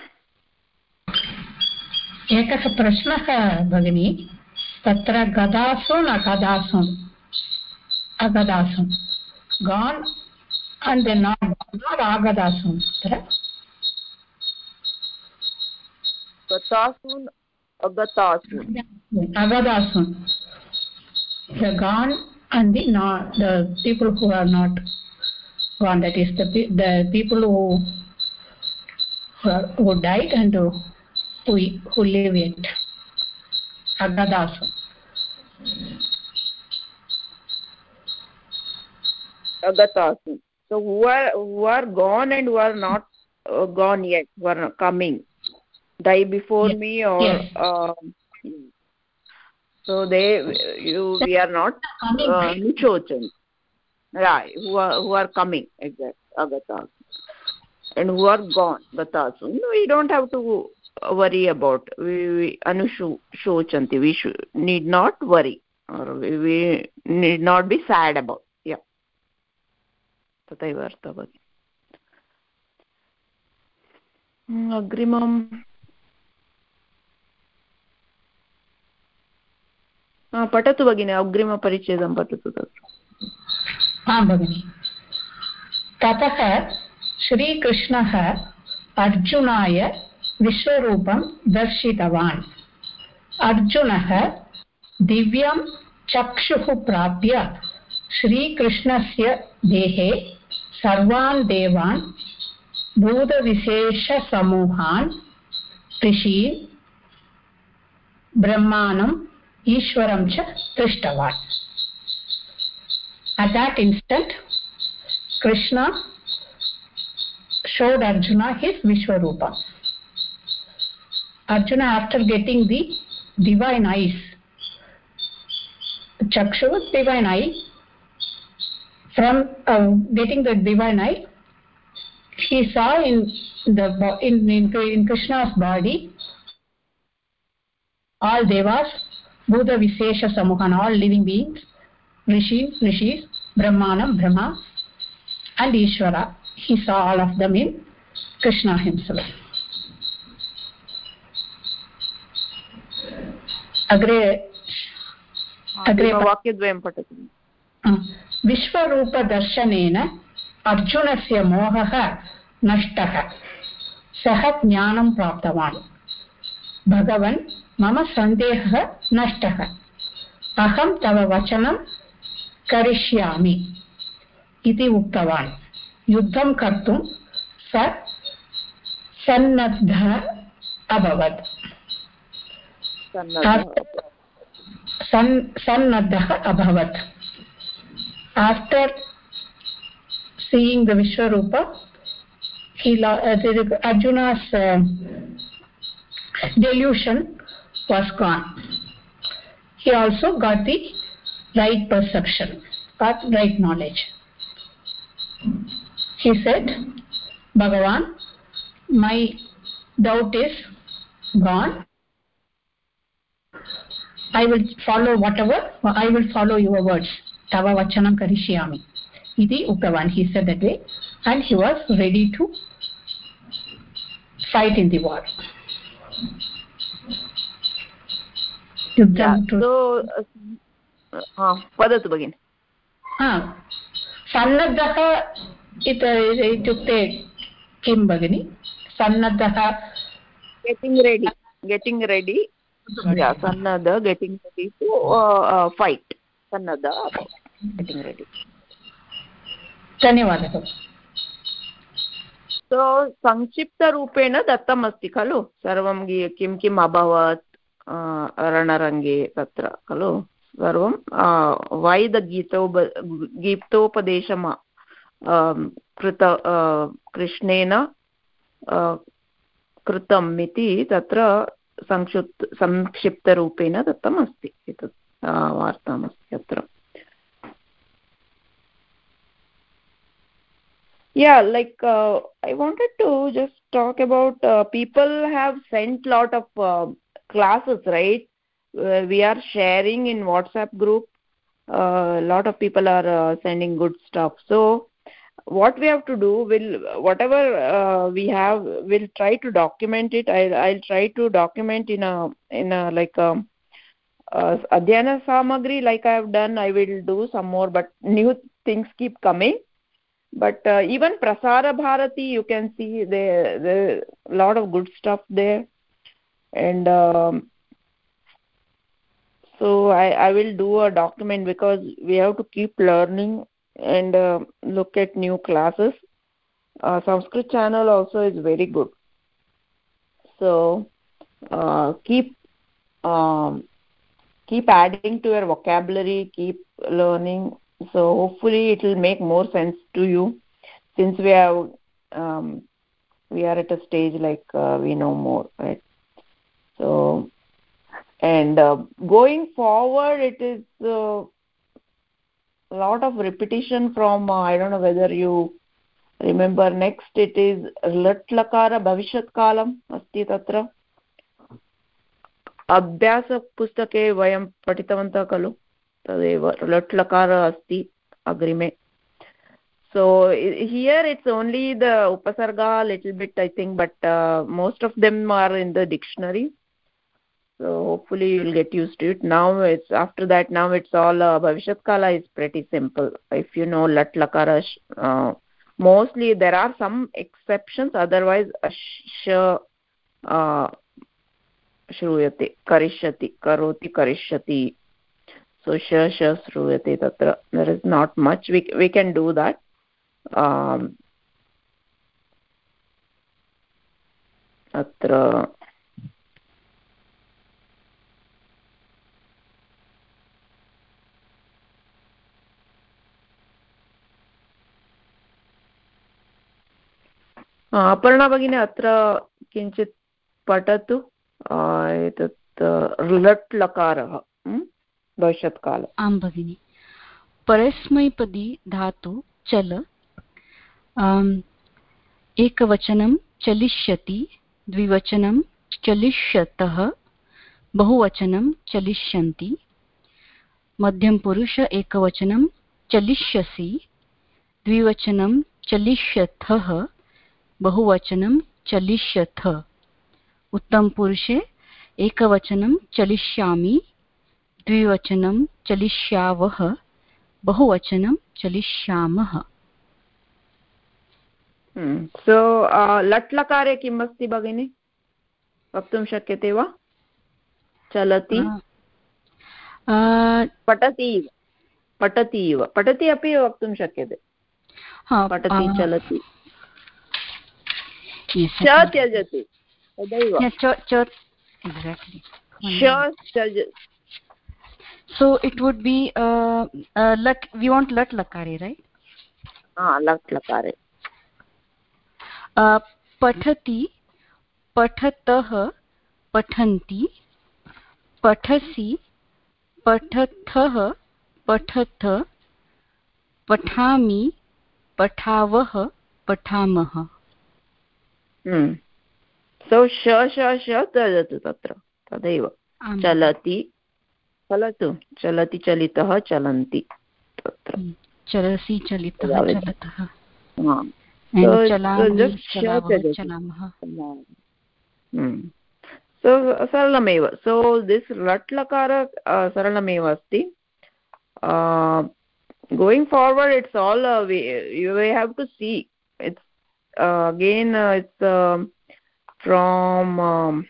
एकः प्रश्नः भगिनी तत्र गदासु न गदासु अगदासु gone and then not not agadasu tatra gatasun agatasun agadasu the gone and the not the people who are not gone, that is the the people who who, are, who died and who who live yet. Agadasu. Agatasu. So who are who are gone and who are not uh, gone yet, who are coming, die before yes. me or yes. uh, so they you we are not uh, nichochen. Right, who are who are coming, exact agatasu, and who are gone, gatasu. No, we don't have to worry about. We, we anushu shochanti. We should need not worry, or we, we need not be sad about. Yeah. Tataiva artha bhagini. Agrimam. Ah, patatu bhagini. Agrima parichedam patatu tatra. आं भगिनि ततः श्रीकृष्णः अर्जुनाय विश्वरूपं दर्शितवान् अर्जुनः दिव्यं चक्षुः प्राप्य श्रीकृष्णस्य देहे सर्वान् देवान् भूतविशेषसमूहान् ऋषीन् ब्रह्माणम् ईश्वरं च दृष्टवान्. At that instant, Krishna showed Arjuna his Vishwarupa. Arjuna, after getting the divine eyes, Chakshu, divine eye, from uh, getting the divine eye, he saw in the in, in, in Krishna's body all devas, Bhuta Vishesha Samuhan, all living beings, Rishi, Rishis, Brahmanam, Brahma, and Ishvara. He saw all of them in Krishna himself. Agre अग्रे वाक्यद्वयं पठतु. विश्वरूपदर्शनेन अर्जुनस्य मोहः नष्टः, सः ज्ञानं प्राप्तवान्. भगवन्, मम सन्देहः नष्टः, अहं तव वचनं करिष्यामि इति उक्तवान्. युद्धं कर्तुं स सन्नद्धः अभवत्. सन्नद्धः अभवत्. After seeing the Vishwarupa, he, uh, Arjuna's uh, delusion was gone. He also got the right perception, got right knowledge. He said, Bhagavan, my doubt is gone. I will follow whatever, I will follow your words. Tava vachanam karishyami. Iti uktavan. He said that way, and he was ready to fight in the war. Yeah, so, uh, padatu bagini. Ah, sannaddaha itukte kim bagini? Sannaddaha, getting ready, getting ready. Yeah, sannadha, getting ready to uh, uh, fight. Sannadha, getting ready. धन्यवादः. So संक्षिप्तरूपेण दत्तम् अस्ति खलु सर्वं किं किम् अभवत् रणरङ्गे तत्र खलु सर्वं why the गीतोपदेशं कृत कृष्णेन कृतम् इति तत्र संक्षिप्त संक्षिप्तरूपेण दत्तम् अस्ति. एतत् वार्तामस्ति अत्र. Yeah, like uh, I wanted to just talk about uh, people have sent lot of uh, classes, right? Uh, we are sharing in WhatsApp group. A uh, lot of people are uh, sending good stuff. So what we have to do, will whatever uh, we have, we'll try to document it. I'll, I'll try to document in a in a like a, a adhyana samagri, like I have done. I will do some more, but new things keep coming. But uh, even Prasara Bharati, you can see there there a lot of good stuff there, and um, so I, I will do a document because we have to keep learning and uh, look at new classes. Uh, Sanskrit channel also is very good, so uh, keep um, keep adding to your vocabulary, keep learning. So hopefully it will make more sense to you, since we have um, we are at a stage like uh, we know more, right? So and uh, going forward, it is uh, a lot of repetition from uh, I don't know whether you remember. Next it is lat lakara bhavishyat kalam asti tatra abhyasa pustake vayam patitavantah kalu. Tadeva lat lakara asti agrime. So here it's only the upasarga little bit, I think, but uh, most of them are in the dictionary. So hopefully you'll get used to it. Now it's after that. Now it's all uh, bhavishyat kala is pretty simple. If you know lat lakara, uh, mostly there are some exceptions. Otherwise, sh uh, shruyate, karishyati, karoti, karishyati. So sh sh shruyate tatra. There is not much. We we can do that. Um, atra Aparna भगिनी अत्र किञ्चित् पठतु. एतत् लट् लकारः भविष्यत्काल. आं भगिनि. परस्मैपदी धातु चल, एकवचनं चलिष्यति, द्विवचनं चलिष्यतः, बहुवचनं चलिष्यन्ति, मध्यमपुरुष एकवचनं चलिष्यसि, द्विवचनं चलिष्यथः, बहुवचनं चलिष्यथ, उत्तमपुरुषे एकवचनं चलिष्यामि, द्विवचनं चलिष्यावः, बहुवचनं चलिष्यामः. सो लट् लकारे किम् अस्ति भगिनि, वक्तुं शक्यते वा? चलति, पठति पठति इव, पठति अपि वक्तुं शक्यते. पठति, चलति, च त्यजति तदैव. So it would be uh, uh, lat, we want lat lakare, right? Ah, lat lakare. Uh, pathati, pathatah, pathanti, pathasi, pathathah, pathath, pathami, pathavah, pathamah. Hmm. So sha sha sha tadatu tatra tadaiva. Chalati, चलतु, चलति चलितः चलन्ति, तत्र चलसि चलितः चलतः, चलामि चलामः. So सरलमेव. So this lat lakara सरलमेव अस्ति. Going forward, it's all uh, we you have to see. It's uh, again uh, it's uh, from um,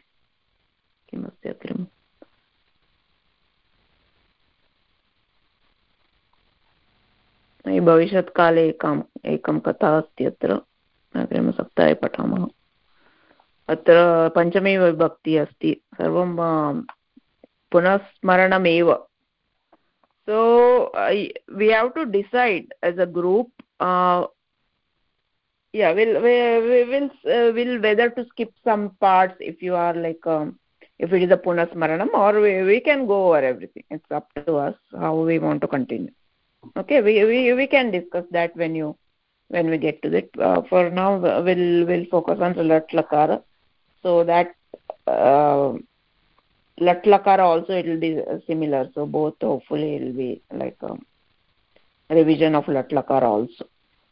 भविष्यत्काले एकम् एकं कथा अस्ति. अत्र अग्रिमसप्ताहे पठामः. अत्र पञ्चमी विभक्ति अस्ति, सर्वं पुनः स्मरणमेव. So uh, we have to decide as a group. Uh, yeah, we'll we will uh, will whether to skip some parts if you are like um, if it is a punah smaranam, or we, we can go over everything. It's up to us how we want to continue. Okay, we we we can discuss that when you when we get to it. Uh, for now, we'll we'll focus on the lat lakara. So that uh, lat lakara also it will be similar. So both hopefully it will be like a revision of lat lakara also.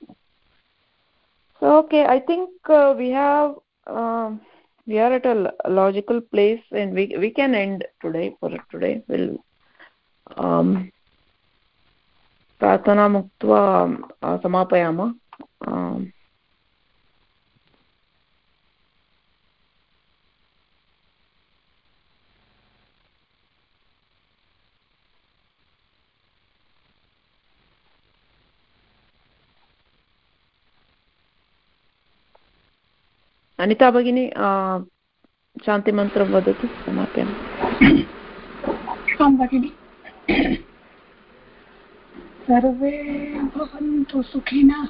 So okay, I think uh, we have uh, we are at a logical place, and we we can end today for today. We'll. Um, प्रार्थनाम् उक्त्वा समापयामः. अनिता भगिनी शान्तिमन्त्रं वदतु, समापयामः. आं भगिनि. सर्वे भवन्तु सुखिनः,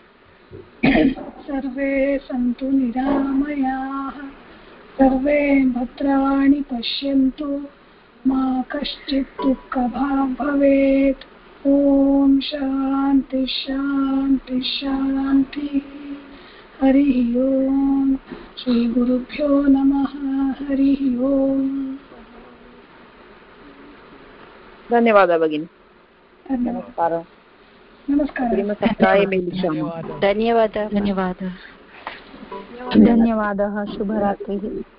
सर्वे सन्तु निरामयाः, सर्वे भद्राणि पश्यन्तु, मा कश्चित् दुःखभाग् भवेत्. ॐ शान्ति शान्ति शान्ति. हरिः ओम्. श्रीगुरुभ्यो नमः. हरिः ओम्. धन्यवादः भगिनी. नमस्कारः. नमस्कारः. धन्यवादः. धन्यवादः. धन्यवादः. शुभरात्रिः.